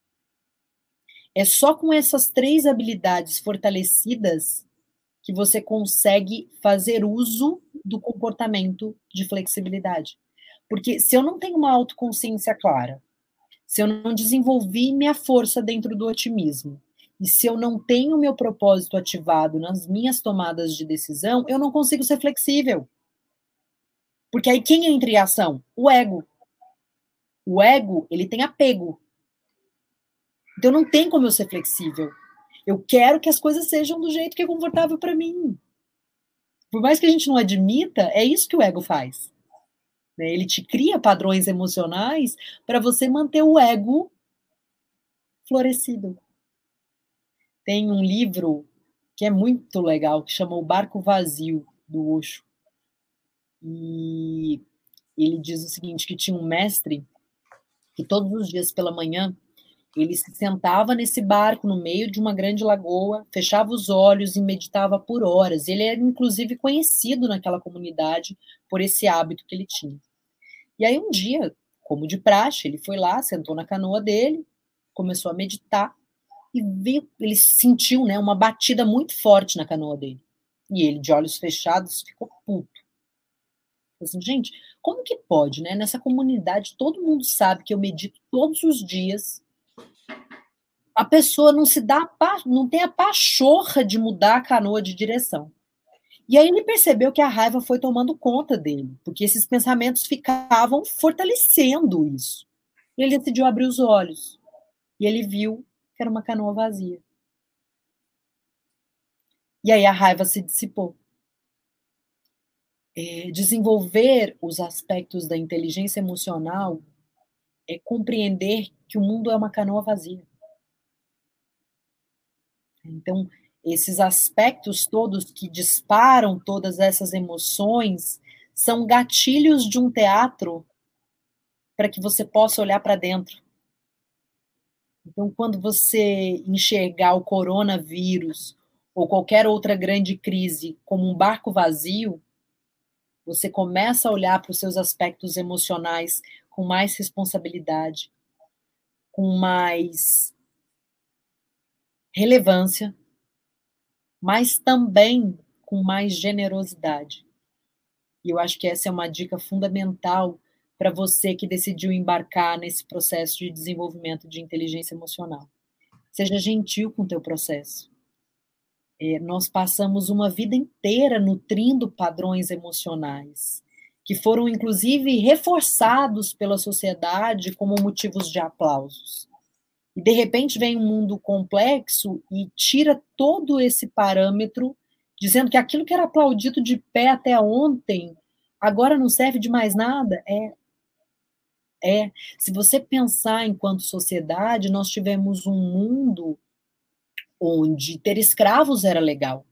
Speaker 2: É só com essas três habilidades fortalecidas que você consegue fazer uso do comportamento de flexibilidade. Porque se eu não tenho uma autoconsciência clara, se eu não desenvolvi minha força dentro do otimismo, e se eu não tenho meu propósito ativado nas minhas tomadas de decisão, eu não consigo ser flexível. Porque aí quem entra em ação? O ego. O ego, ele tem apego. Então não tem como eu ser flexível. Eu quero que as coisas sejam do jeito que é confortável para mim. Por mais que a gente não admita, é isso que o ego faz. Ele te cria padrões emocionais para você manter o ego florescido. Tem um livro que é muito legal, que chama O Barco Vazio, do Osho. E ele diz o seguinte, que tinha um mestre que todos os dias pela manhã ele se sentava nesse barco no meio de uma grande lagoa, fechava os olhos e meditava por horas. Ele era, inclusive, conhecido naquela comunidade por esse hábito que ele tinha. E aí, um dia, como de praxe, ele foi lá, sentou na canoa dele, começou a meditar e viu, ele sentiu, né, uma batida muito forte na canoa dele. E ele, de olhos fechados, ficou puto. Assim, gente, como que pode, né? Nessa comunidade, todo mundo sabe que eu medito todos os dias. a pessoa não se dá, não tem a pachorra de mudar a canoa de direção. E aí ele percebeu que a raiva foi tomando conta dele, porque esses pensamentos ficavam fortalecendo isso. E ele decidiu abrir os olhos. E ele viu que era uma canoa vazia. E aí a raiva se dissipou. É, desenvolver os aspectos da inteligência emocional é compreender que o mundo é uma canoa vazia. Então, esses aspectos todos que disparam todas essas emoções são gatilhos de um teatro para que você possa olhar para dentro. Então, quando você enxergar o coronavírus ou qualquer outra grande crise como um barco vazio, você começa a olhar para os seus aspectos emocionais com mais responsabilidade, com mais relevância, mas também com mais generosidade. E eu acho que essa é uma dica fundamental para você que decidiu embarcar nesse processo de desenvolvimento de inteligência emocional. Seja gentil com o teu processo. É, nós passamos uma vida inteira nutrindo padrões emocionais, que foram, inclusive, reforçados pela sociedade como motivos de aplausos. E, de repente, vem um mundo complexo e tira todo esse parâmetro, dizendo que aquilo que era aplaudido de pé até ontem, agora não serve de mais nada. É, é. Se você pensar enquanto sociedade, nós tivemos um mundo onde ter escravos era legal,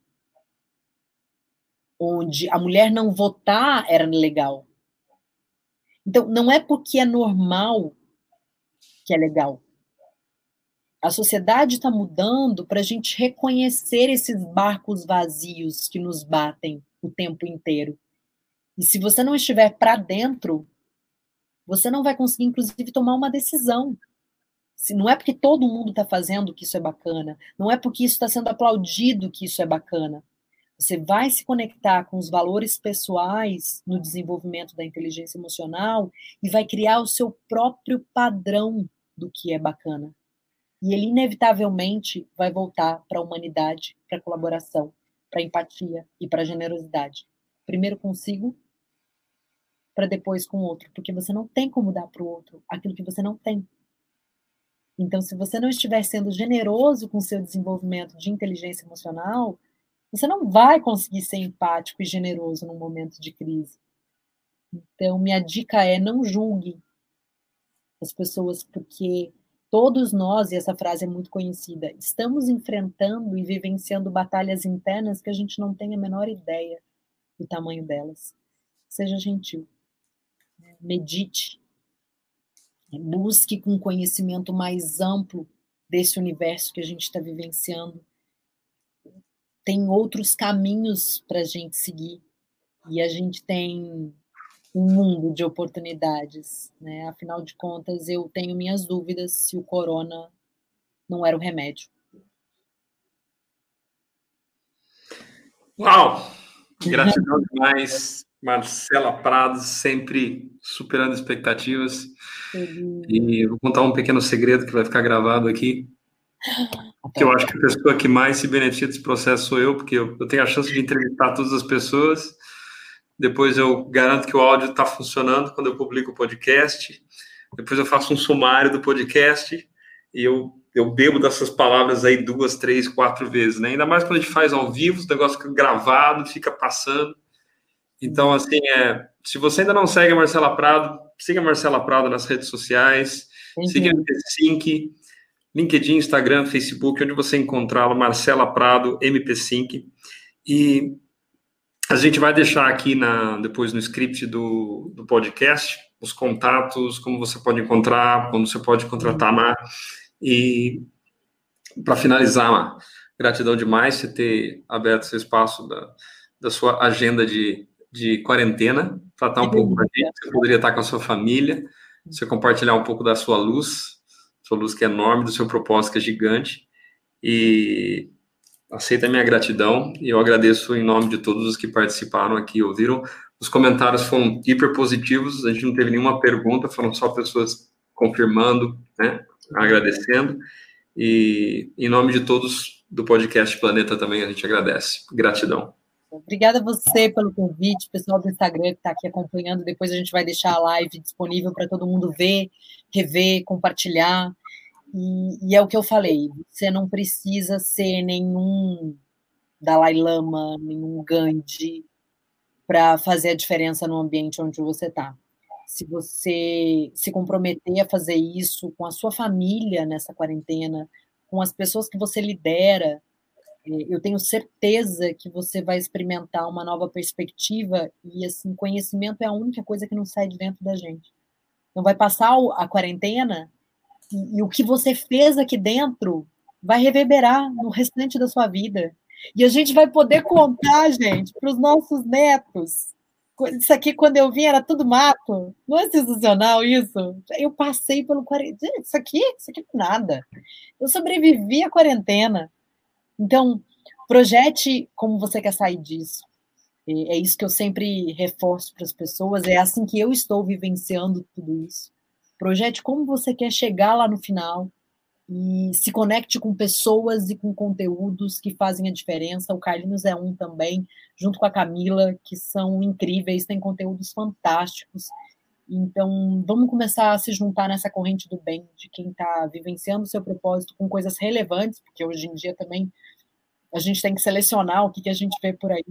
Speaker 2: onde a mulher não votar era legal. Então, não é porque é normal que é legal. A sociedade está mudando para a gente reconhecer esses barcos vazios que nos batem o tempo inteiro. E se você não estiver para dentro, você não vai conseguir, inclusive, tomar uma decisão. Se não é porque todo mundo está fazendo que isso é bacana, não é porque isso está sendo aplaudido que isso é bacana. Você vai se conectar com os valores pessoais no desenvolvimento da inteligência emocional e vai criar o seu próprio padrão do que é bacana. E ele, inevitavelmente, vai voltar para a humanidade, para a colaboração, para a empatia e para a generosidade. Primeiro consigo, para depois com o outro. Porque você não tem como dar para o outro aquilo que você não tem. Então, se você não estiver sendo generoso com o seu desenvolvimento de inteligência emocional, você não vai conseguir ser empático e generoso num momento de crise. Então, minha dica é: não julgue as pessoas, porque todos nós, e essa frase é muito conhecida, estamos enfrentando e vivenciando batalhas internas que a gente não tem a menor ideia do tamanho delas. Seja gentil. Medite. Busque com conhecimento mais amplo desse universo que a gente está vivenciando. Tem outros caminhos para a gente seguir. E a gente tem um mundo de oportunidades, né? Afinal de contas, eu tenho minhas dúvidas se o corona não era o remédio.
Speaker 1: Uau! Gratidão demais, Marcela Prado, sempre superando expectativas. Uhum. E vou contar um pequeno segredo que vai ficar gravado aqui, que eu acho que a pessoa que mais se beneficia desse processo sou eu, porque eu, eu tenho a chance de entrevistar todas as pessoas. Depois eu garanto que o áudio está funcionando quando eu publico o podcast. Depois eu faço um sumário do podcast e eu, eu bebo dessas palavras aí duas, três, quatro vezes, né? Ainda mais quando a gente faz ao vivo, o negócio fica gravado, fica passando. Então, assim, é, se você ainda não segue a Marcela Prado, siga a Marcela Prado nas redes sociais, uhum. Siga o M P cinco, LinkedIn, Instagram, Facebook, onde você encontrá-la, Marcela Prado, M P cinco. E a gente vai deixar aqui na, depois no script do, do podcast os contatos, como você pode encontrar, como você pode contratar a Mar. E para finalizar, Mar, gratidão demais por ter aberto esse espaço da, da sua agenda de, de quarentena, para estar um pouco com a gente. Você poderia estar com a sua família, você compartilhar um pouco da sua luz, sua luz que é enorme, do seu propósito que é gigante. E aceita a minha gratidão e eu agradeço em nome de todos os que participaram aqui, ouviram. Os comentários foram hiper positivos, a gente não teve nenhuma pergunta, foram só pessoas confirmando, né, agradecendo. E em nome de todos do podcast Planeta também a gente agradece. Gratidão.
Speaker 2: Obrigada a você pelo convite, pessoal do Instagram que está aqui acompanhando. Depois a gente vai deixar a live disponível para todo mundo ver, rever, compartilhar. E, e é o que eu falei, você não precisa ser nenhum Dalai Lama, nenhum Gandhi para fazer a diferença no ambiente onde você está. Se você se comprometer a fazer isso com a sua família nessa quarentena, com as pessoas que você lidera, eu tenho certeza que você vai experimentar uma nova perspectiva e, assim, conhecimento é a única coisa que não sai de dentro da gente. Então, vai passar a quarentena e, e o que você fez aqui dentro vai reverberar no restante da sua vida. E a gente vai poder contar, gente, para os nossos netos. Isso aqui, quando eu vim, era tudo mato. Não é sensacional isso? Eu passei pelo quarentena. Isso aqui, isso aqui não é nada. Eu sobrevivi à quarentena. Então, projete como você quer sair disso. É isso que eu sempre reforço para as pessoas, é assim que eu estou vivenciando tudo isso. Projete como você quer chegar lá no final e se conecte com pessoas e com conteúdos que fazem a diferença. O Carlinhos é um também, junto com a Camila, que são incríveis, tem conteúdos fantásticos. Então, vamos começar a se juntar nessa corrente do bem, de quem está vivenciando o seu propósito com coisas relevantes, porque hoje em dia também a gente tem que selecionar o que, que a gente vê por aí.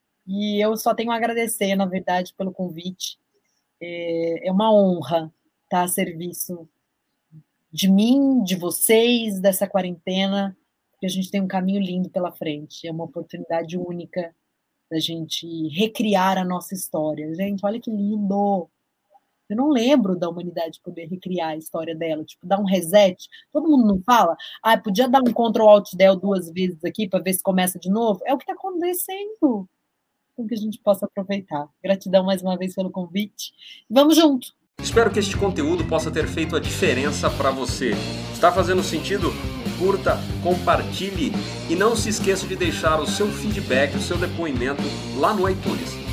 Speaker 2: E eu só tenho a agradecer, na verdade, pelo convite. É, é uma honra estar a serviço de mim, de vocês, dessa quarentena, porque a gente tem um caminho lindo pela frente. É uma oportunidade única da gente recriar a nossa história. Gente, olha que lindo! Eu não lembro da humanidade poder recriar a história dela, tipo, dar um reset. Todo mundo não fala? Ah, podia dar um Ctrl Alt Del duas vezes aqui para ver se começa de novo? É o que está acontecendo. Então, que a gente possa aproveitar. Gratidão mais uma vez pelo convite. Vamos junto!
Speaker 1: Espero que este conteúdo possa ter feito a diferença para você. Está fazendo sentido? Curta, compartilhe e não se esqueça de deixar o seu feedback, o seu depoimento lá no iTunes.